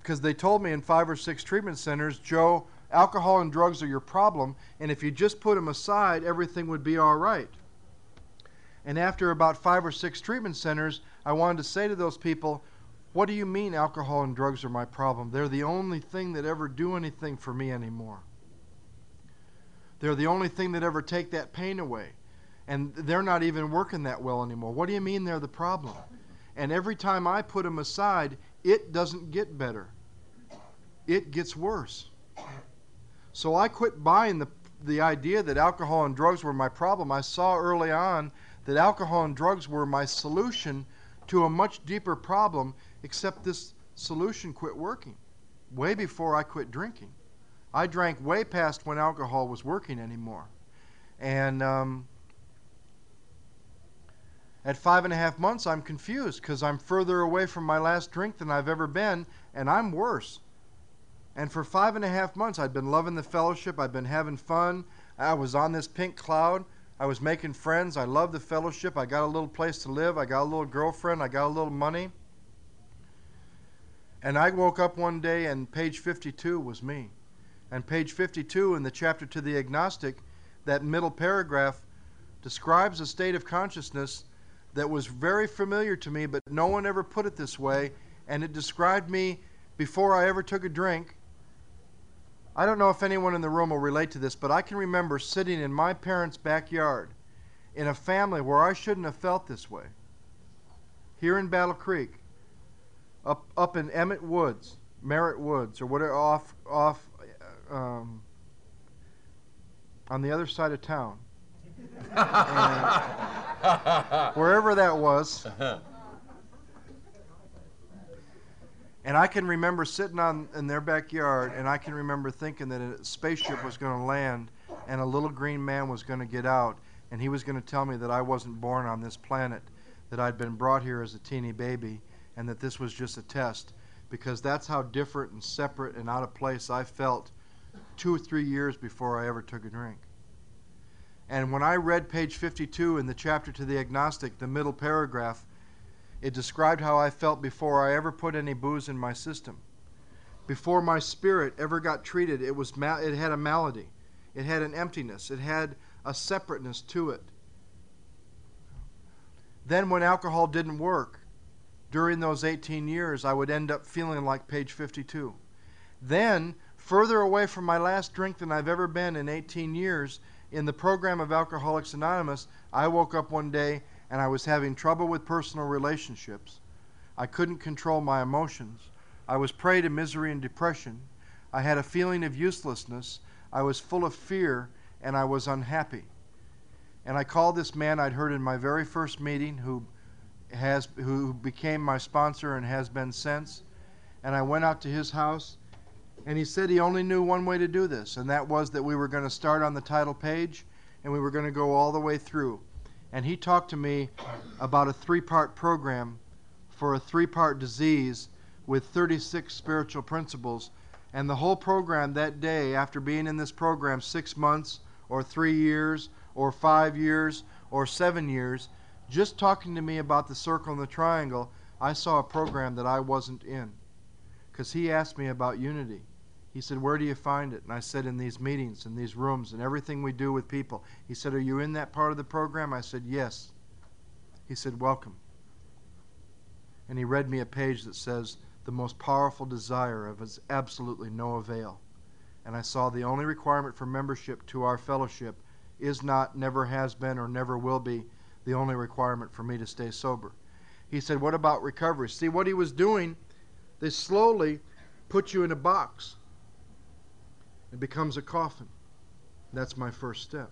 because they told me in 5 or 6 treatment centers, Joe, alcohol and drugs are your problem, and if you just put them aside, everything would be all right. And after about 5 or 6 treatment centers, I wanted to say to those people, what do you mean alcohol and drugs are my problem? They're the only thing that ever do anything for me anymore. They're the only thing that ever take that pain away. And they're not even working that well anymore. What do you mean they're the problem? And every time I put them aside, it doesn't get better. It gets worse. So I quit buying the idea that alcohol and drugs were my problem. I saw early on that alcohol and drugs were my solution to a much deeper problem, except this solution quit working way before I quit drinking. I drank way past when alcohol was working anymore. And at 5.5 months, I'm confused because I'm further away from my last drink than I've ever been, and I'm worse. And for 5.5 months, I'd been loving the fellowship. I'd been having fun. I was on this pink cloud. I was making friends. I loved the fellowship. I got a little place to live. I got a little girlfriend. I got a little money. And I woke up one day and page 52 was me. And page 52 in the chapter to the agnostic, that middle paragraph describes a state of consciousness that was very familiar to me, but no one ever put it this way. And it described me before I ever took a drink. I don't know if anyone in the room will relate to this, but I can remember sitting in my parents' backyard in a family where I shouldn't have felt this way. Here in Battle Creek, up in Emmett Woods, Merritt Woods, or whatever, off on the other side of town. Wherever that was. And I can remember sitting in their backyard, and I can remember thinking that a spaceship was going to land and a little green man was going to get out, and he was going to tell me that I wasn't born on this planet, that I'd been brought here as a teeny baby, and that this was just a test, because that's how different and separate and out of place I felt 2 or 3 years before I ever took a drink. And when I read page 52 in the chapter to the agnostic, the middle paragraph, it described how I felt before I ever put any booze in my system. Before my spirit ever got treated, it had a malady. It had an emptiness. It had a separateness to it. Then when alcohol didn't work, during those 18 years, I would end up feeling like page 52. Then, further away from my last drink than I've ever been in 18 years, in the program of Alcoholics Anonymous, I woke up one day and I was having trouble with personal relationships. I couldn't control my emotions. I was prey to misery and depression. I had a feeling of uselessness. I was full of fear, and I was unhappy. And I called this man I'd heard in my very first meeting, who became my sponsor and has been since. And I went out to his house, and he said he only knew one way to do this, and that was that we were going to start on the title page, and we were going to go all the way through. And he talked to me about a 3-part program for a 3-part disease with 36 spiritual principles. And the whole program that day, after being in this program 6 months or 3 years or 5 years or 7 years, just talking to me about the circle and the triangle, I saw a program that I wasn't in. Because he asked me about unity. He said, where do you find it? And I said, in these meetings, in these rooms, and everything we do with people. He said, are you in that part of the program? I said, yes. He said, welcome. And he read me a page that says, the most powerful desire of is absolutely no avail. And I saw the only requirement for membership to our fellowship is not, never has been, or never will be the only requirement for me to stay sober. He said, what about recovery? See, what he was doing, they slowly put you in a box. It becomes a coffin. That's my first step.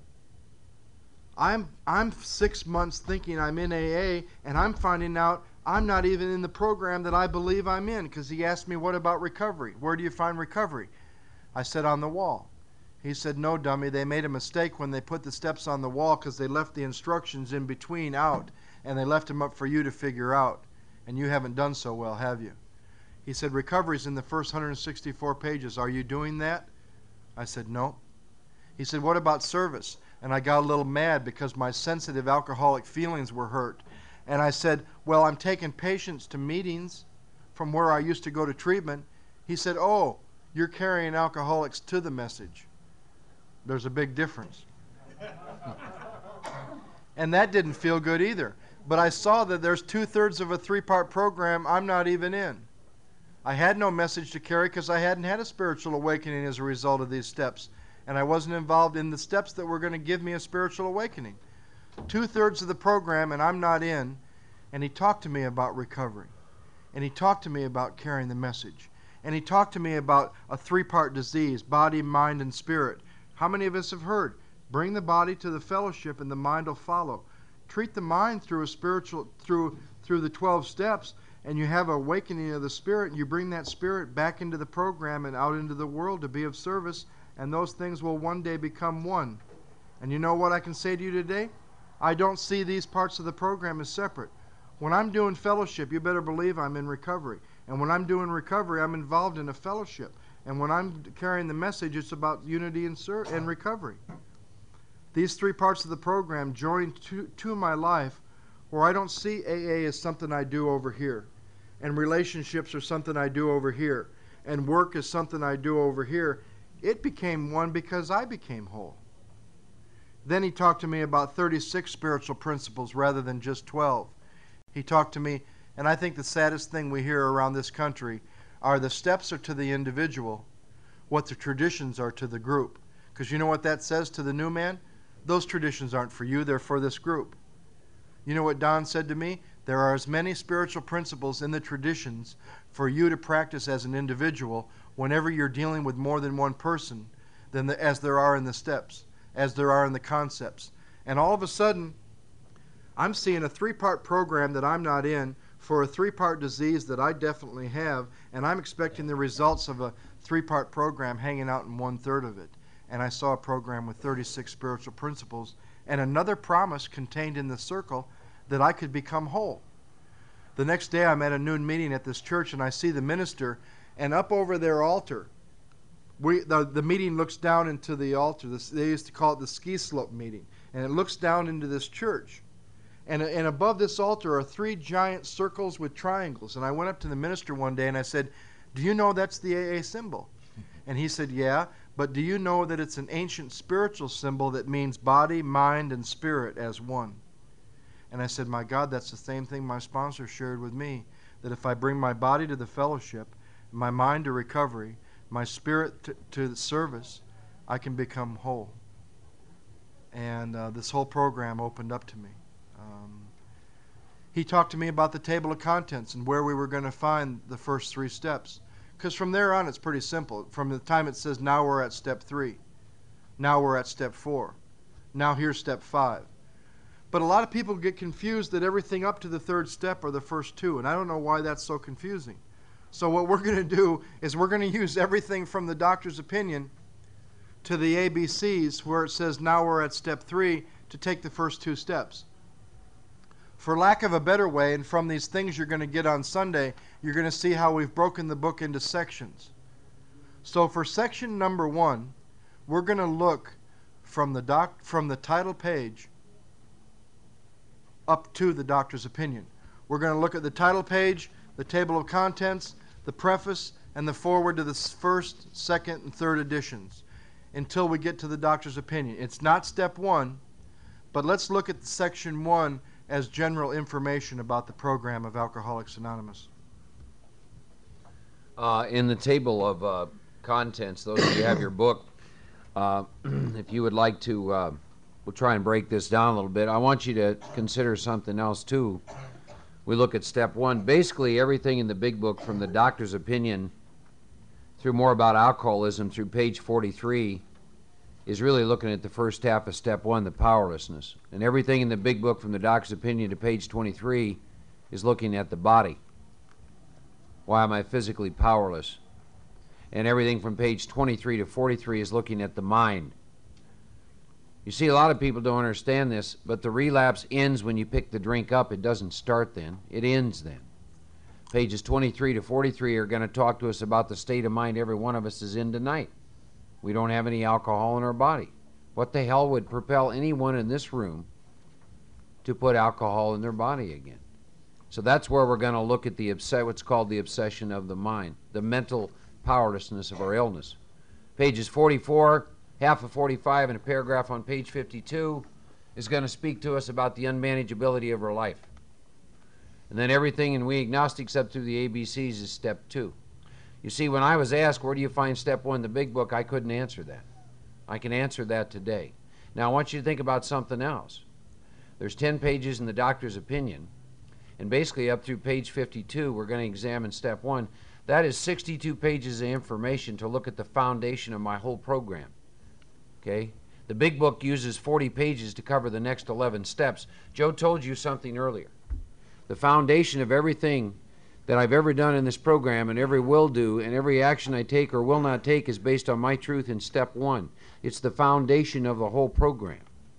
I'm 6 months thinking I'm in AA, and I'm finding out I'm not even in the program that I believe I'm in, because he asked me, what about recovery? Where do you find recovery? I said, on the wall. He said, no, dummy, they made a mistake when they put the steps on the wall, because they left the instructions in between out, and they left them up for you to figure out, and you haven't done so well, have you? He said, recovery's in the first 164 pages. Are you doing that? I said, no. He said, what about service? And I got a little mad because my sensitive alcoholic feelings were hurt. And I said, well, I'm taking patients to meetings from where I used to go to treatment. He said, "Oh, you're carrying alcoholics to the message. There's a big difference." And that didn't feel good either. But I saw that there's 2/3 of a 3-part program I'm not even in. I had no message to carry because I hadn't had a spiritual awakening as a result of these steps. And I wasn't involved in the steps that were going to give me a spiritual awakening. 2/3 of the program and I'm not in. And he talked to me about recovery. And he talked to me about carrying the message. And he talked to me about a 3-part disease, body, mind, and spirit. How many of us have heard? Bring the body to the fellowship and the mind will follow. Treat the mind through a spiritual, through the 12 steps, and you have an awakening of the spirit, and you bring that spirit back into the program and out into the world to be of service, and those things will one day become one. And you know what I can say to you today? I don't see these parts of the program as separate. When I'm doing fellowship, you better believe I'm in recovery. And when I'm doing recovery, I'm involved in a fellowship. And when I'm carrying the message, it's about unity and recovery. These 3 parts of the program join to my life where I don't see AA as something I do over here, and relationships are something I do over here, and work is something I do over here. It became one because I became whole. Then he talked to me about 36 spiritual principles rather than just 12. He talked to me, and I think the saddest thing we hear around this country are the steps are to the individual, what the traditions are to the group. Because you know what that says to the new man? Those traditions aren't for you, they're for this group. You know what Don said to me? There are as many spiritual principles in the traditions for you to practice as an individual whenever you're dealing with more than one person as there are in the steps, as there are in the concepts. And all of a sudden, I'm seeing a 3-part program that I'm not in for a 3-part disease that I definitely have, and I'm expecting the results of a 3-part program hanging out in 1/3 of it. And I saw a program with 36 spiritual principles and another promise contained in the circle that I could become whole. The next day I'm at a noon meeting at this church and I see the minister, and up over their altar, the meeting looks down into the altar. They used to call it the ski slope meeting, and it looks down into this church. And above this altar are 3 giant circles with triangles. And I went up to the minister one day and I said, "Do you know that's the AA symbol?" And he said, "Yeah. But do you know that it's an ancient spiritual symbol that means body, mind, and spirit as one?" And I said, "My God, that's the same thing my sponsor shared with me, that if I bring my body to the fellowship, my mind to recovery, my spirit to the service, I can become whole." And this whole program opened up to me. He talked to me about the table of contents and where we were going to find the first 3 steps. Because from there on, it's pretty simple. From the time it says, now we're at step 3. Now we're at step 4. Now here's step 5. But a lot of people get confused that everything up to the 3rd step are the first 2. And I don't know why that's so confusing. So what we're going to do is we're going to use everything from the doctor's opinion to the ABCs where it says, now we're at step 3, to take the first 2 steps. For lack of a better way, and from these things you're going to get on Sunday, you're going to see how we've broken the book into sections. So for section number 1, we're going to look from the title page up to the doctor's opinion. We're going to look at the title page, the table of contents, the preface, and the foreword to the 1st, 2nd, and 3rd editions until we get to the doctor's opinion. It's not step 1, but let's look at section 1 as general information about the program of Alcoholics Anonymous. In the table of contents, those of you who have your book, if you would like to, we'll try and break this down a little bit. I want you to consider something else too. We look at step 1. Basically, everything in the big book from the doctor's opinion through more about alcoholism through page 43 is really looking at the first half of step 1, the powerlessness. And everything in the big book from the doctor's opinion to page 23 is looking at the body. Why am I physically powerless? And everything from page 23 to 43 is looking at the mind. You see, a lot of people don't understand this, but the relapse ends when you pick the drink up. It doesn't start then. It ends then. Pages 23 to 43 are going to talk to us about the state of mind every one of us is in tonight. We don't have any alcohol in our body. What the hell would propel anyone in this room to put alcohol in their body again? So that's where we're going to look at what's called the obsession of the mind, the mental powerlessness of our illness. Pages 44, half of 45, and a paragraph on page 52 is going to speak to us about the unmanageability of our life. And then everything in We Agnostics up through the ABCs is step 2. You see, when I was asked, where do you find step 1 in the big book, I couldn't answer that. I can answer that today. Now, I want you to think about something else. There's 10 pages in the doctor's opinion, and basically up through page 52, we're going to examine step 1. That is 62 pages of information to look at the foundation of my whole program. Okay? The big book uses 40 pages to cover the next 11 steps. Joe told you something earlier. The foundation of everything that I've ever done in this program, and every will do, and every action I take or will not take, is based on my truth in step 1. It's the foundation of the whole program.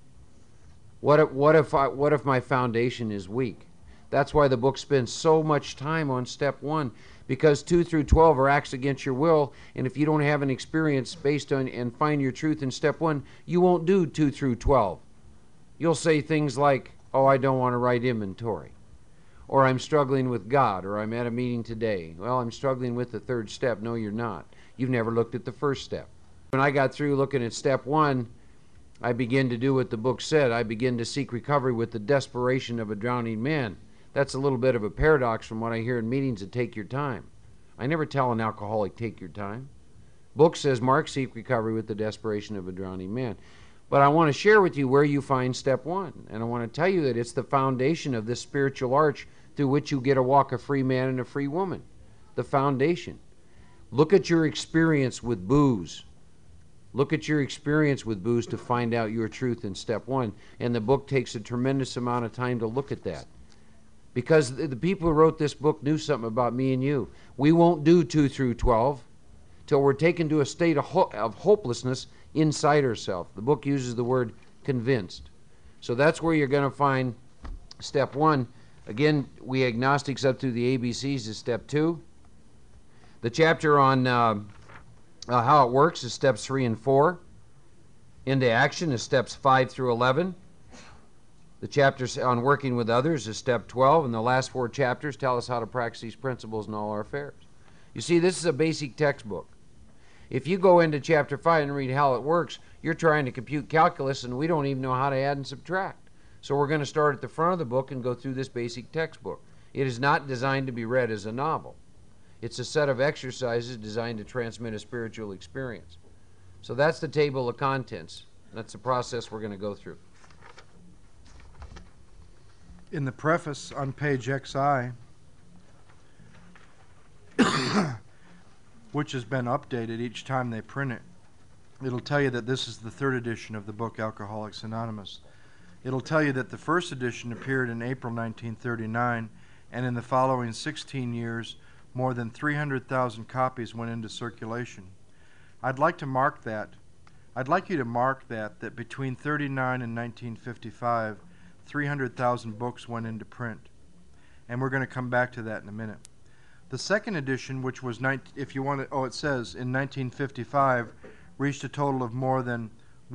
What if my foundation is weak? That's why the book spends so much time on step 1, because 2 through 12 are acts against your will, and if you don't have an experience based on and find your truth in step 1, you won't do 2 through 12. You'll say things like, oh, I don't want to write inventory, or I'm struggling with God, or I'm at a meeting today. Well, I'm struggling with the 3rd step. No, you're not. You've never looked at the 1st step. When I got through looking at step 1, I began to do what the book said. I began to seek recovery with the desperation of a drowning man. That's a little bit of a paradox from what I hear in meetings that take your time. I never tell an alcoholic, take your time. Book says, Mark, seek recovery with the desperation of a drowning man. But I want to share with you where you find step 1. And I want to tell you that it's the foundation of this spiritual arch through which you get to walk a free man and a free woman. The foundation. Look at your experience with booze. Look at your experience with booze to find out your truth in step 1. And the book takes a tremendous amount of time to look at that. Because the people who wrote this book knew something about me and you. We won't do 2 through 12 till we're taken to a state of hopelessness inside ourselves. The book uses the word convinced. So that's where you're going to find step 1. Again, We Agnostics up through the ABCs is step 2. The chapter on how it works is steps 3 and 4. Into action is steps 5 through 11. The chapters on working with others is step 12, and the last 4 chapters tell us how to practice these principles in all our affairs. You see, this is a basic textbook. If you go into chapter 5 and read how it works, you're trying to compute calculus, and we don't even know how to add and subtract. So we're going to start at the front of the book and go through this basic textbook. It is not designed to be read as a novel. It's a set of exercises designed to transmit a spiritual experience. So that's the table of contents. That's the process we're going to go through. In the preface on page XI, which has been updated each time they print it, it'll tell you that this is the 3rd edition of the book Alcoholics Anonymous. It'll tell you that the 1st edition appeared in April 1939, and in the following 16 years, more than 300,000 copies went into circulation. I'd like to mark that. I'd like you to mark that between 39 and 1955, 300,000 books went into print. And we're going to come back to that in a minute. The 2nd edition, which was, if you want to, it says in 1955, reached a total of more than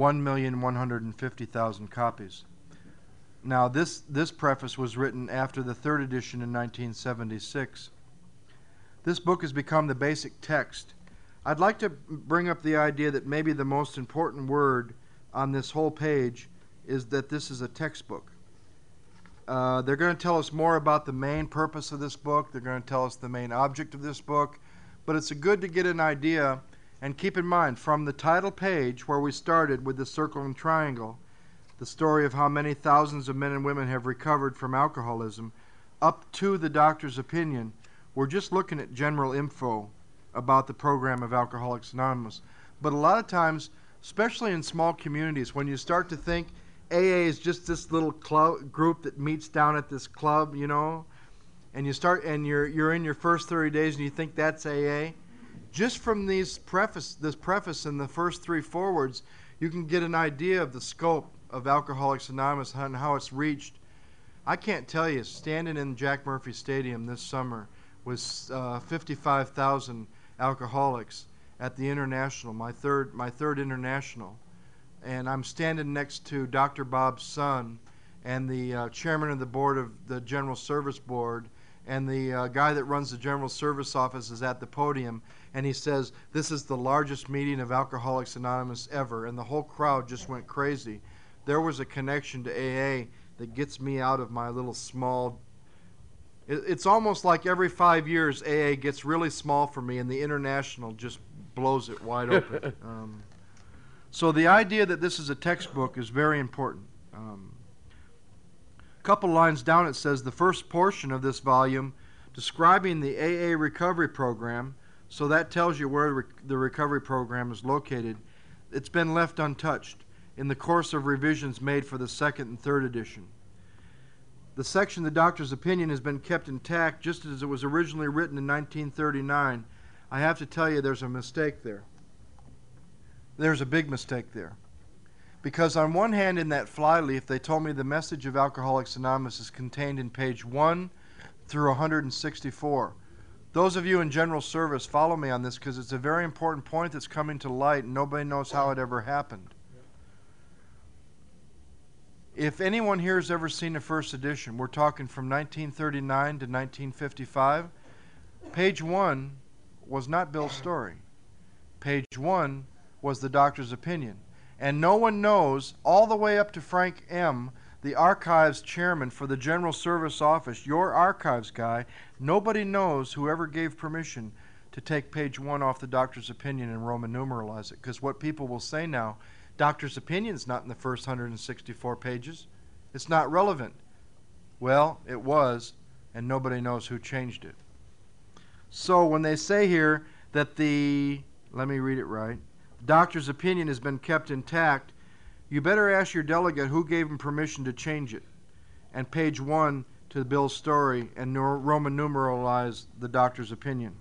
1,150,000 copies. Now, this preface was written after the 3rd edition in 1976. This book has become the basic text. I'd like to bring up the idea that maybe the most important word on this whole page is that this is a textbook. They're going to tell us more about the main purpose of this book. They're going to tell us the main object of this book. But it's good to get an idea. And keep in mind, from the title page where we started with the circle and triangle, the story of how many thousands of men and women have recovered from alcoholism, up to the doctor's opinion, we're just looking at general info about the program of Alcoholics Anonymous. But a lot of times, especially in small communities, when you start to think AA is just this little group that meets down at this club, you know, and you're in your first 30 days and you think that's AA, just from this preface and the first 3 forwards, you can get an idea of the scope of Alcoholics Anonymous and how it's reached. I can't tell you, standing in Jack Murphy Stadium this summer was 55,000 alcoholics at the International, my third International. And I'm standing next to Dr. Bob's son and the chairman of the board of the General Service Board and the guy that runs the General Service Office is at the podium, and he says, "This is the largest meeting of Alcoholics Anonymous ever," and the whole crowd just went crazy. There was a connection to AA that gets me out of my little small... It's almost like every 5 years AA gets really small for me, and the international just blows it wide open. So the idea that this is a textbook is very important. A couple lines down it says, the first portion of this volume describing the AA recovery program, so that tells you where the recovery program is located, it's been left untouched in the course of revisions made for the second and third edition. The section, the doctor's opinion, has been kept intact just as it was originally written in 1939. I have to tell you there's a mistake there. There's a big mistake there. Because on one hand, in that flyleaf, they told me the message of Alcoholics Anonymous is contained in page 1 through 164. Those of you in general service, follow me on this, because it's a very important point that's coming to light and nobody knows how it ever happened. If anyone here has ever seen a first edition, we're talking from 1939 to 1955, page 1 was not Bill's story. Page 1 was the doctor's opinion. And no one knows, all the way up to Frank M., the archives chairman for the General Service Office, your archives guy, nobody knows whoever gave permission to take page 1 off the doctor's opinion and Roman numeralize it. Because what people will say now, doctor's opinion is not in the first 164 pages. It's not relevant. Well, it was, and nobody knows who changed it. So when they say here that let me read it right, doctor's opinion has been kept intact, you better ask your delegate who gave him permission to change it. And page 1 to Bill's story and Roman numeralize the doctor's opinion.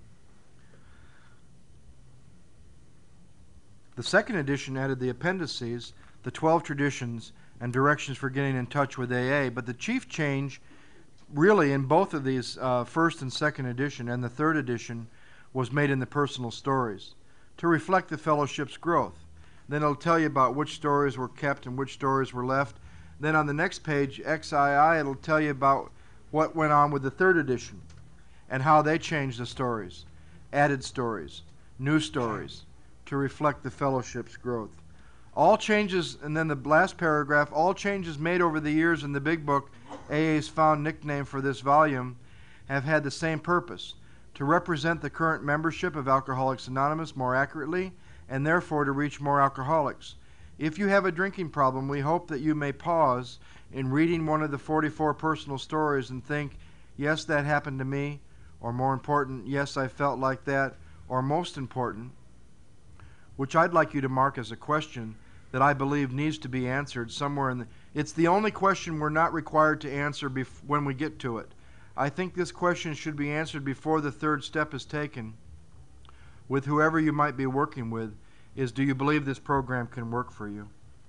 The second edition added the appendices, the 12 traditions, and directions for getting in touch with AA. But the chief change, really, in both of these, first and second edition and the third edition, was made in the personal stories to reflect the fellowship's growth. Then it'll tell you about which stories were kept and which stories were left. Then on the next page, XII, it'll tell you about what went on with the third edition and how they changed the stories, added stories, new stories, to reflect the fellowship's growth. All changes, and then the last paragraph, all changes made over the years in the big book, AA's found nickname for this volume, have had the same purpose, to represent the current membership of Alcoholics Anonymous more accurately, and therefore to reach more alcoholics. If you have a drinking problem, we hope that you may pause in reading one of the 44 personal stories and think, yes, that happened to me, or more important, yes, I felt like that, or most important, which I'd like you to mark as a question that I believe needs to be answered somewhere in the... It's the only question we're not required to answer when we get to it. I think this question should be answered before the third step is taken with whoever you might be working with, is do you believe this program can work for you?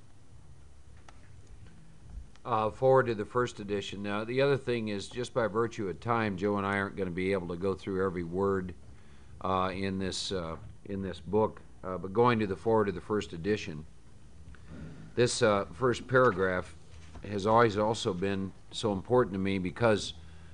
Forward to the first edition. Now, the other thing is, just by virtue of time, Joe and I aren't going to be able to go through every word in this book, but going to the forward to the first edition, this first paragraph has always also been so important to me because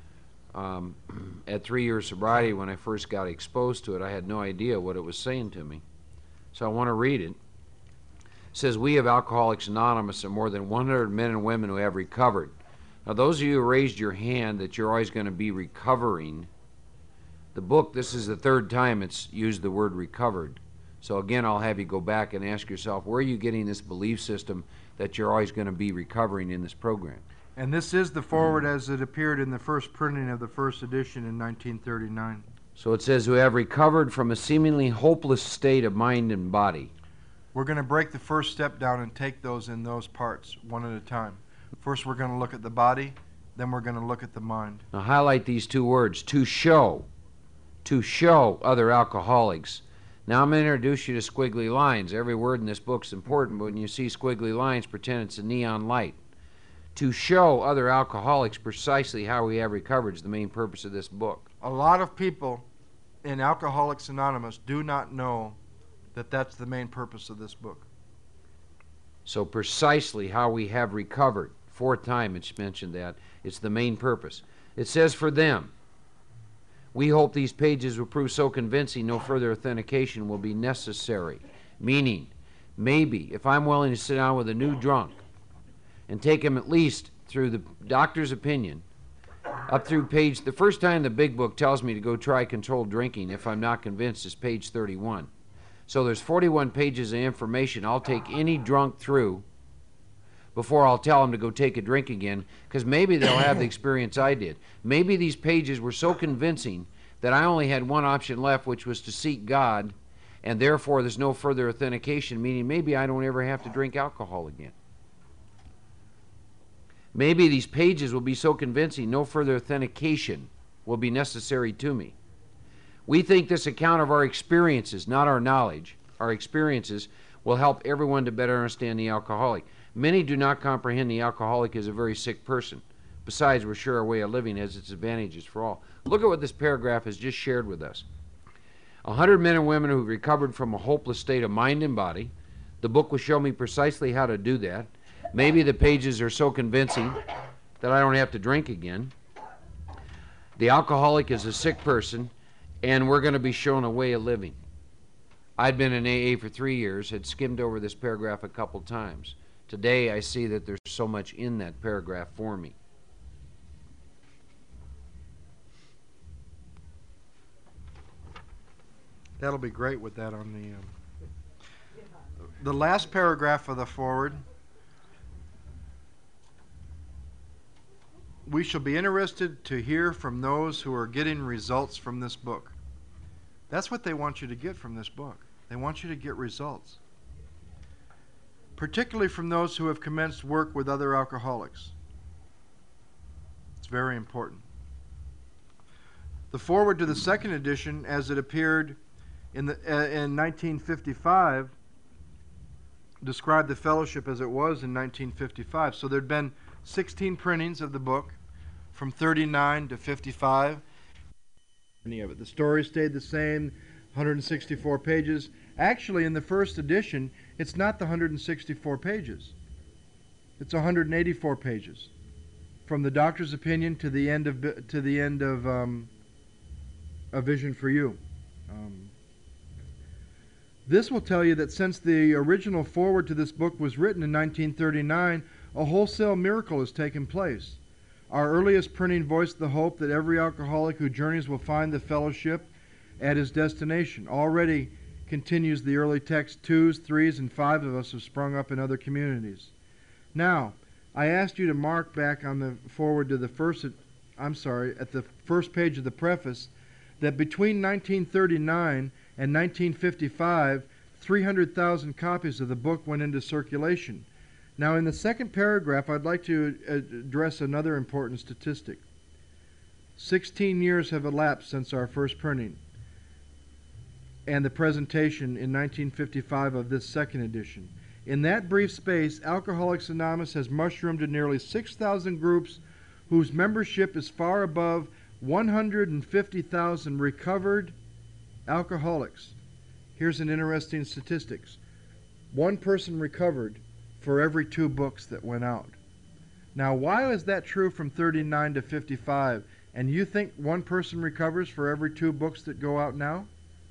at 3 years sobriety, when I first got exposed to it, I had no idea what it was saying to me. So I want to read it. It says, we of Alcoholics Anonymous are more than 100 men and women who have recovered. Now, those of you who raised your hand that you're always going to be recovering, the book, this is the third time it's used the word recovered. So again, I'll have you go back and ask yourself, where are you getting this belief system that you're always going to be recovering in this program? And this is the forward as it appeared in the first printing of the first edition in 1939. So it says, who have recovered from a seemingly hopeless state of mind and body. We're going to break the first step down and take those in those parts, one at a time. First, we're going to look at the body, then we're going to look at the mind. Now highlight these two words, to show other alcoholics. Now I'm going to introduce you to squiggly lines. Every word in this book is important, but when you see squiggly lines, pretend it's a neon light. To show other alcoholics precisely how we have recovered is the main purpose of this book. A lot of people in Alcoholics Anonymous do not know that that's the main purpose of this book. So precisely how we have recovered. Fourth time it's mentioned that. It's the main purpose. It says for them, We hope these pages will prove so convincing no further authentication will be necessary. Meaning, maybe if I'm willing to sit down with a new drunk and take him at least through the doctor's opinion, up through page, the first time the big book tells me to go try controlled drinking, if I'm not convinced, is page 31. So there's 41 pages of information I'll take any drunk through before I'll tell them to go take a drink again, because maybe they'll have the experience I did. Maybe these pages were so convincing that I only had one option left, which was to seek God, and therefore there's no further authentication, meaning maybe I don't ever have to drink alcohol again. Maybe these pages will be so convincing no further authentication will be necessary to me. We think this account of our experiences, not our knowledge, our experiences, will help everyone to better understand the alcoholic. Many do not comprehend the alcoholic as a very sick person. Besides, we're sure our way of living has its advantages for all. Look at what this paragraph has just shared with us. 100 men and women who recovered from a hopeless state of mind and body. The book will show me precisely how to do that. Maybe the pages are so convincing that I don't have to drink again. The alcoholic is a sick person, and we're going to be shown a way of living. I'd been in AA for 3 years, had skimmed over this paragraph a couple times. Today I see that there's so much in that paragraph for me. That'll be great with that on the last paragraph of the foreword. We shall be interested to hear from those who are getting results from this book. That's what they want you to get from this book. They want you to get results. Particularly from those who have commenced work with other alcoholics. It's very important. The foreword to the second edition, as it appeared in 1955, described the fellowship as it was in 1955. So there'd been 16 printings of the book from 39 to 55. The story stayed the same, 164 pages. Actually, in the first edition, it's not the 164 pages. It's 184 pages, from the doctor's opinion to the end of A Vision for You. This will tell you that since the original foreword to this book was written in 1939, a wholesale miracle has taken place. Our earliest printing voiced the hope that every alcoholic who journeys will find the fellowship at his destination. Already, continues the early text, 2s, 3s, and 5 of us have sprung up in other communities. Now, I asked you to mark back on the foreword to the at the first page of the preface, that between 1939 and 1955, 300,000 copies of the book went into circulation. Now, in the second paragraph, I'd like to address another important statistic. 16 years have elapsed since our first printing and the presentation in 1955 of this second edition. In that brief space, Alcoholics Anonymous has mushroomed to nearly 6,000 groups whose membership is far above 150,000 recovered alcoholics. Here's an interesting statistics. One person recovered for every 2 books that went out. Now, why is that true from 39 to 55? And you think one person recovers for every 2 books that go out now?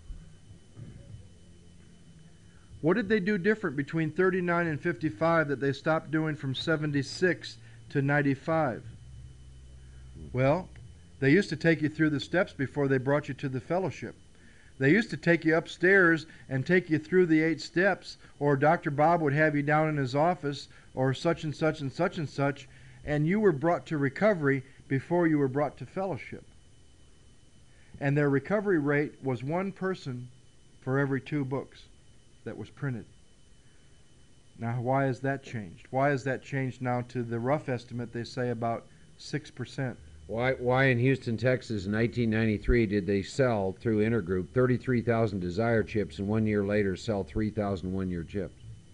What did they do different between 39 and 55 that they stopped doing from 76 to 95? Well, they used to take you through the steps before they brought you to the fellowship. They used to take you upstairs and take you through the 8 steps, or Dr. Bob would have you down in his office, or such and such and such and such, and you were brought to recovery before you were brought to fellowship. And their recovery rate was 1 person for every 2 books that was printed. Now, why has that changed? Why has that changed now to the rough estimate they say about 6%? Why in Houston, Texas in 1993 did they sell through Intergroup 33,000 Desire chips and 1 year later sell 3,000 one-year chips?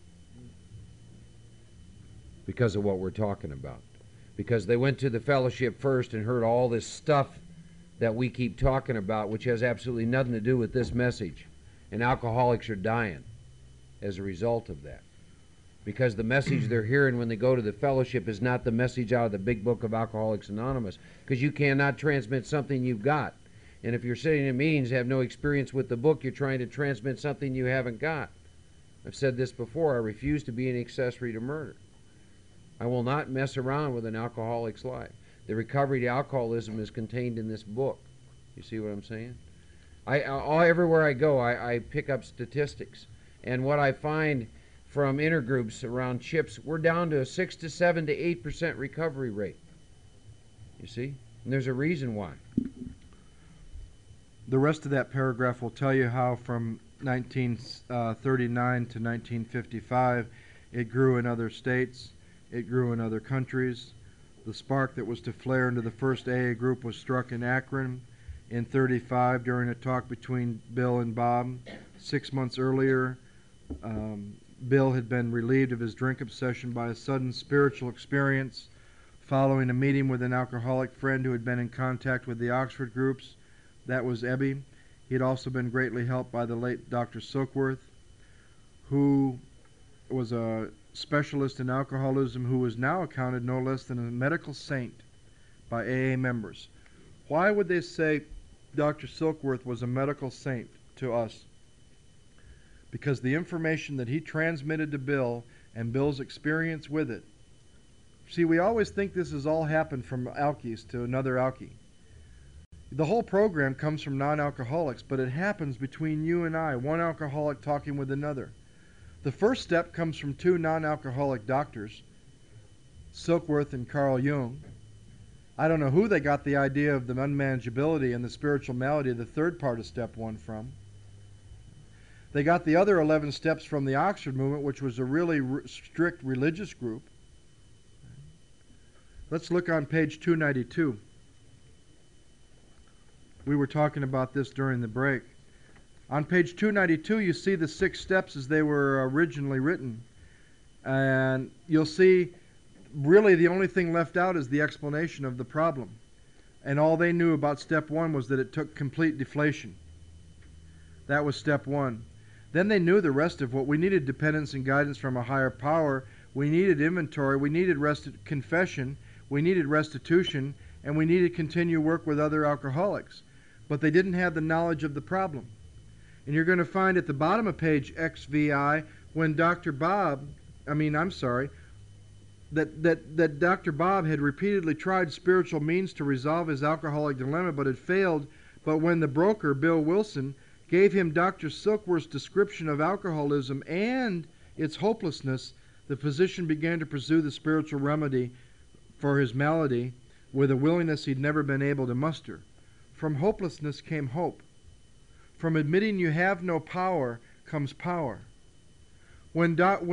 Because of what we're talking about. Because they went to the fellowship first and heard all this stuff that we keep talking about, which has absolutely nothing to do with this message. And alcoholics are dying as a result of that. Because the message they're hearing when they go to the fellowship is not the message out of the big book of Alcoholics Anonymous. Because you cannot transmit something you've got. And if you're sitting in meetings, have no experience with the book, you're trying to transmit something you haven't got. I've said this before. I refuse to be an accessory to murder. I will not mess around with an alcoholic's life. The recovery to alcoholism is contained in this book. You see what I'm saying? Everywhere I go, I pick up statistics. And what I find from intergroups around CHIPS, we're down to a 6 to 7 to 8% recovery rate. You see? And there's a reason why. The rest of that paragraph will tell you how from 1939 to 1955 it grew in other states, it grew in other countries. The spark that was to flare into the first AA group was struck in Akron in 35 during a talk between Bill and Bob. 6 months earlier, Bill had been relieved of his drink obsession by a sudden spiritual experience following a meeting with an alcoholic friend who had been in contact with the Oxford groups. That was Ebby. He had also been greatly helped by the late Dr. Silkworth, who was a specialist in alcoholism, who was now accounted no less than a medical saint by AA members. Why would they say Dr. Silkworth was a medical saint to us? Because the information that he transmitted to Bill and Bill's experience with it. See, we always think this has all happened from alkies to another alkie. The whole program comes from non-alcoholics, but it happens between you and I, one alcoholic talking with another. The first step comes from two non-alcoholic doctors, Silkworth and Carl Jung. I don't know who they got the idea of the unmanageability and the spiritual malady of the third part of step 1 from. They got the other 11 steps from the Oxford movement, which was a really strict religious group. Let's look on page 292. We were talking about this during the break. On page 292, you see the 6 steps as they were originally written. And you'll see really the only thing left out is the explanation of the problem. And all they knew about step 1 was that it took complete deflation. That was step 1. Then they knew the rest of what we needed: dependence and guidance from a higher power. We needed inventory. We needed confession. We needed restitution. And we needed to continue work with other alcoholics. But they didn't have the knowledge of the problem. And you're going to find at the bottom of page XVI, when Dr. Bob had repeatedly tried spiritual means to resolve his alcoholic dilemma, but had failed. But when the broker, Bill Wilson, gave him Dr. Silkworth's description of alcoholism and its hopelessness, the physician began to pursue the spiritual remedy for his malady with a willingness he'd never been able to muster. From hopelessness came hope. From admitting you have no power comes power. When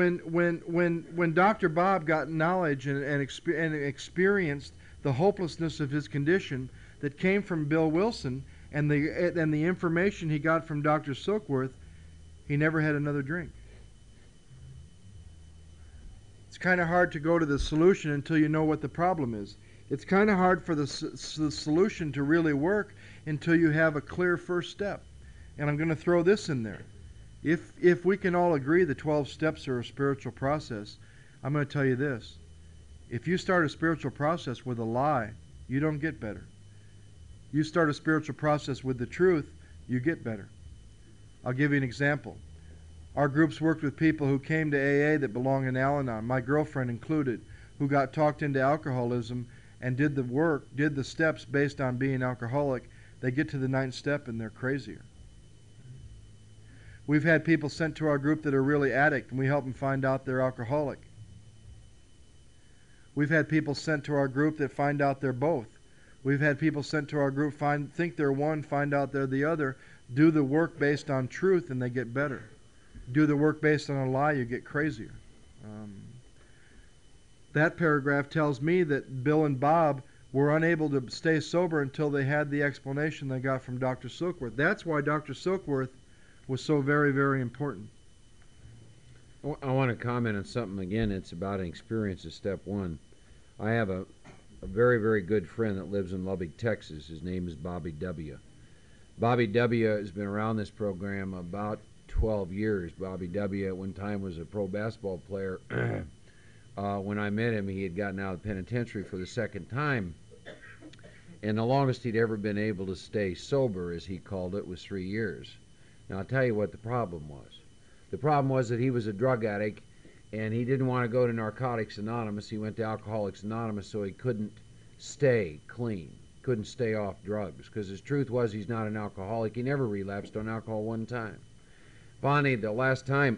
Dr. Bob got knowledge and experienced the hopelessness of his condition that came from Bill Wilson and the information he got from Dr. Silkworth, he never had another drink. It's kind of hard to go to the solution until you know what the problem is. It's kind of hard for the solution to really work until you have a clear first step. And I'm going to throw this in there. If we can all agree the 12 steps are a spiritual process, I'm going to tell you this. If you start a spiritual process with a lie, you don't get better. You start a spiritual process with the truth, you get better. I'll give you an example. Our groups worked with people who came to AA that belong in Al-Anon, my girlfriend included, who got talked into alcoholism and did the work, did the steps based on being alcoholic. They get to the 9th step and they're crazier. We've had people sent to our group that are really addict, and we help them find out they're alcoholic. We've had people sent to our group that find out they're both. We've had people sent to our group think they're one, find out they're the other, do the work based on truth, and they get better. Do the work based on a lie, you get crazier. That paragraph tells me that Bill and Bob were unable to stay sober until they had the explanation they got from Dr. Silkworth. That's why Dr. Silkworth was so very, very important. I want to comment on something again. It's about an experience of step 1. I have a very, very good friend that lives in Lubbock, Texas. His name is Bobby W. Bobby W. has been around this program about 12 years. Bobby W. at one time was a pro basketball player. When I met him, he had gotten out of the penitentiary for the second time. And the longest he'd ever been able to stay sober, as he called it, was 3 years. Now, I'll tell you what the problem was. The problem was that he was a drug addict, and he didn't want to go to Narcotics Anonymous. He went to Alcoholics Anonymous, so he couldn't stay clean, couldn't stay off drugs, because his truth was he's not an alcoholic. He never relapsed on alcohol one time. Finally, the last time,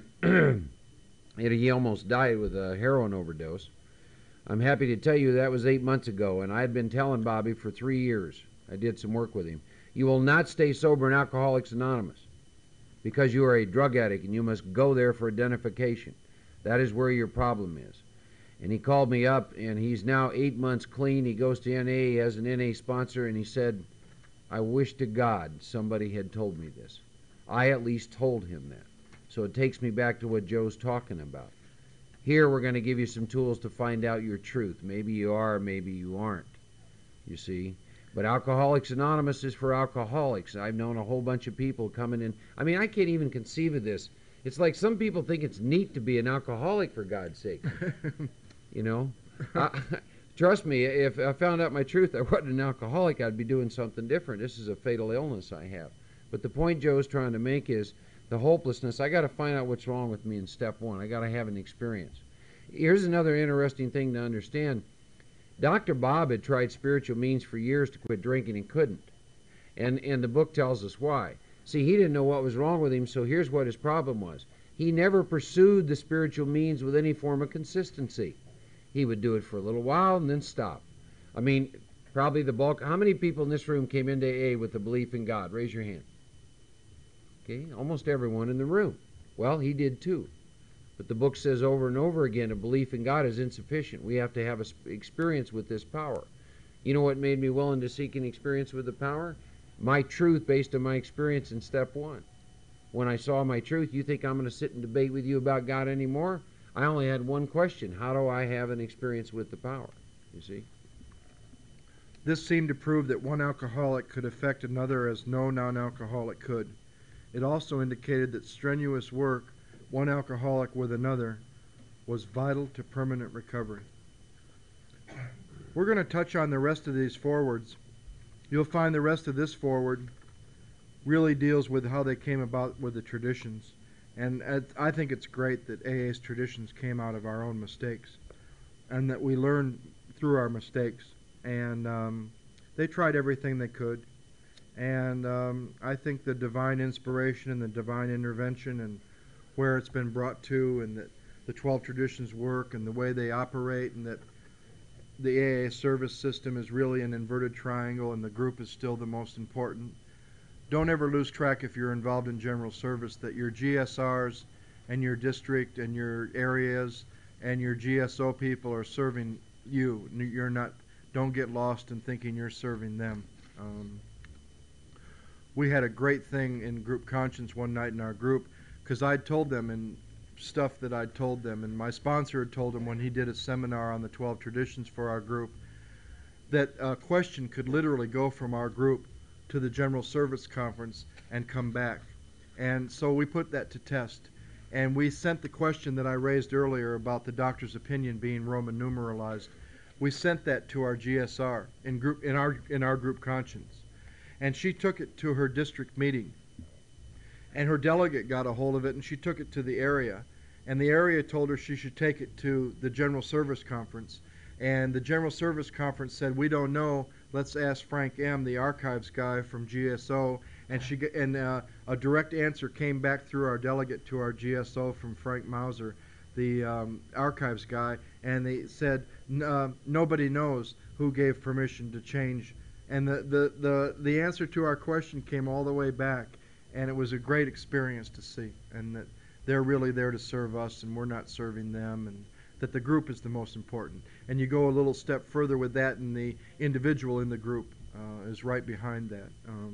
he almost died with a heroin overdose. I'm happy to tell you that was 8 months ago, and I had been telling Bobby for 3 years. I did some work with him. You will not stay sober in Alcoholics Anonymous because you are a drug addict, and you must go there for identification. That is where your problem is. And he called me up, and he's now 8 months clean. He goes to NA, he has an NA sponsor, and he said, I wish to God somebody had told me this. I at least told him that. So it takes me back to what Joe's talking about. Here we're going to give you some tools to find out your truth. Maybe you are, maybe you aren't, you see. But Alcoholics Anonymous is for alcoholics. I've known a whole bunch of people coming in. I mean, I can't even conceive of this. It's like some people think it's neat to be an alcoholic, for God's sake. You know? Trust me, if I found out my truth, I wasn't an alcoholic, I'd be doing something different. This is a fatal illness I have. But the point Joe's trying to make is the hopelessness. I got to find out what's wrong with me in step one. I got to have an experience. Here's another interesting thing to understand. Dr. Bob had tried spiritual means for years to quit drinking and couldn't. And the book tells us why. See, he didn't know what was wrong with him, so here's what his problem was. He never pursued the spiritual means with any form of consistency. He would do it for a little while and then stop. I mean, probably the bulk. How many people in this room came into AA with the belief in God? Raise your hand. Okay, almost everyone in the room. Well, he did too. But the book says over and over again, a belief in God is insufficient. We have to have an experience with this power. You know what made me willing to seek an experience with the power? My truth based on my experience in step one. When I saw my truth, you think I'm going to sit and debate with you about God anymore? I only had one question. How do I have an experience with the power? You see? This seemed to prove that one alcoholic could affect another as no non-alcoholic could. It also indicated that strenuous work, one alcoholic with another, was vital to permanent recovery. We're going to touch on the rest of these forwards. You'll find the rest of this forward really deals with how they came about with the traditions. And I think it's great that AA's traditions came out of our own mistakes and that we learned through our mistakes. And they tried everything they could. And I think the divine inspiration and the divine intervention and where it's been brought to, and that the 12 traditions work and the way they operate, and that the AA service system is really an inverted triangle and the group is still the most important. Don't ever lose track, if you're involved in general service, that your GSRs and your district and your areas and your GSO people are serving you. You're not. Don't get lost in thinking you're serving them. We had a great thing in Group Conscience one night in our group, because I'd told them and stuff that I'd told them, and my sponsor had told them when he did a seminar on the 12 traditions for our group, that a question could literally go from our group to the General Service Conference and come back. And so we put that to test. And we sent the question that I raised earlier about the doctor's opinion being Roman numeralized. We sent that to our GSR in our Group Conscience. And she took it to her district meeting. And her delegate got a hold of it, and she took it to the area. And the area told her she should take it to the General Service Conference. And the General Service Conference said, we don't know, let's ask Frank M., the archives guy from GSO. And a direct answer came back through our delegate to our GSO from Frank Mauser, the archives guy. And they said, nobody knows who gave permission to change. And the answer to our question came all the way back. And it was a great experience to see, and that they're really there to serve us and we're not serving them, and that the group is the most important. And you go a little step further with that, and the individual in the group is right behind that.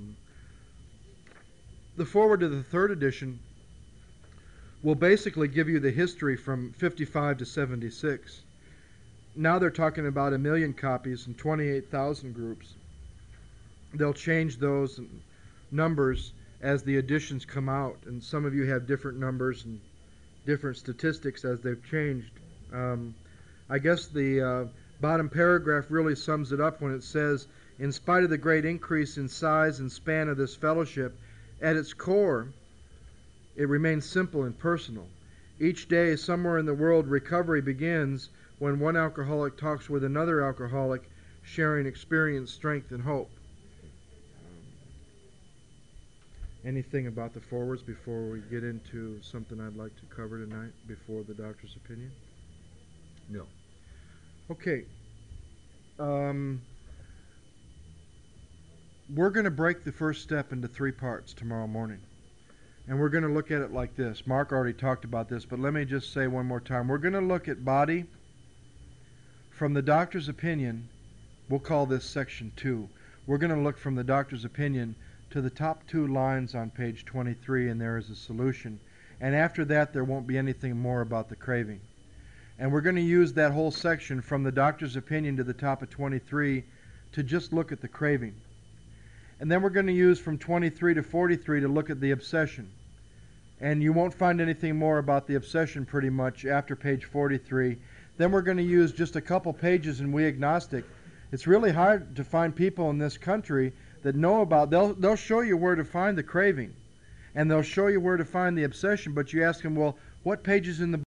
The forward to the third edition will basically give you the history from 55 to 76. Now they're talking about 1 million copies and 28,000 groups. They'll change those numbers as the editions come out, and some of you have different numbers and different statistics as they've changed. I guess the bottom paragraph really sums it up when it says, in spite of the great increase in size and span of this fellowship, at its core, it remains simple and personal. Each day, somewhere in the world, recovery begins when one alcoholic talks with another alcoholic, sharing experience, strength, and hope. Anything about the forwards before we get into something I'd like to cover tonight before the doctor's opinion? No. Okay. We're going to break the first step into 3 parts tomorrow morning. And we're going to look at it like this. Mark already talked about this, but let me just say one more time. We're going to look at body from the doctor's opinion. We'll call this section 2. We're going to look from the doctor's opinion to the top 2 lines on page 23, and there is a solution. And after that, there won't be anything more about the craving. And we're going to use that whole section from the doctor's opinion to the top of 23 to just look at the craving. And then we're going to use from 23 to 43 to look at the obsession. And you won't find anything more about the obsession pretty much after page 43. Then we're going to use just a couple pages in We Agnostic. It's really hard to find people in this country that know about, they'll show you where to find the craving. And they'll show you where to find the obsession, but you ask them, well, what pages in the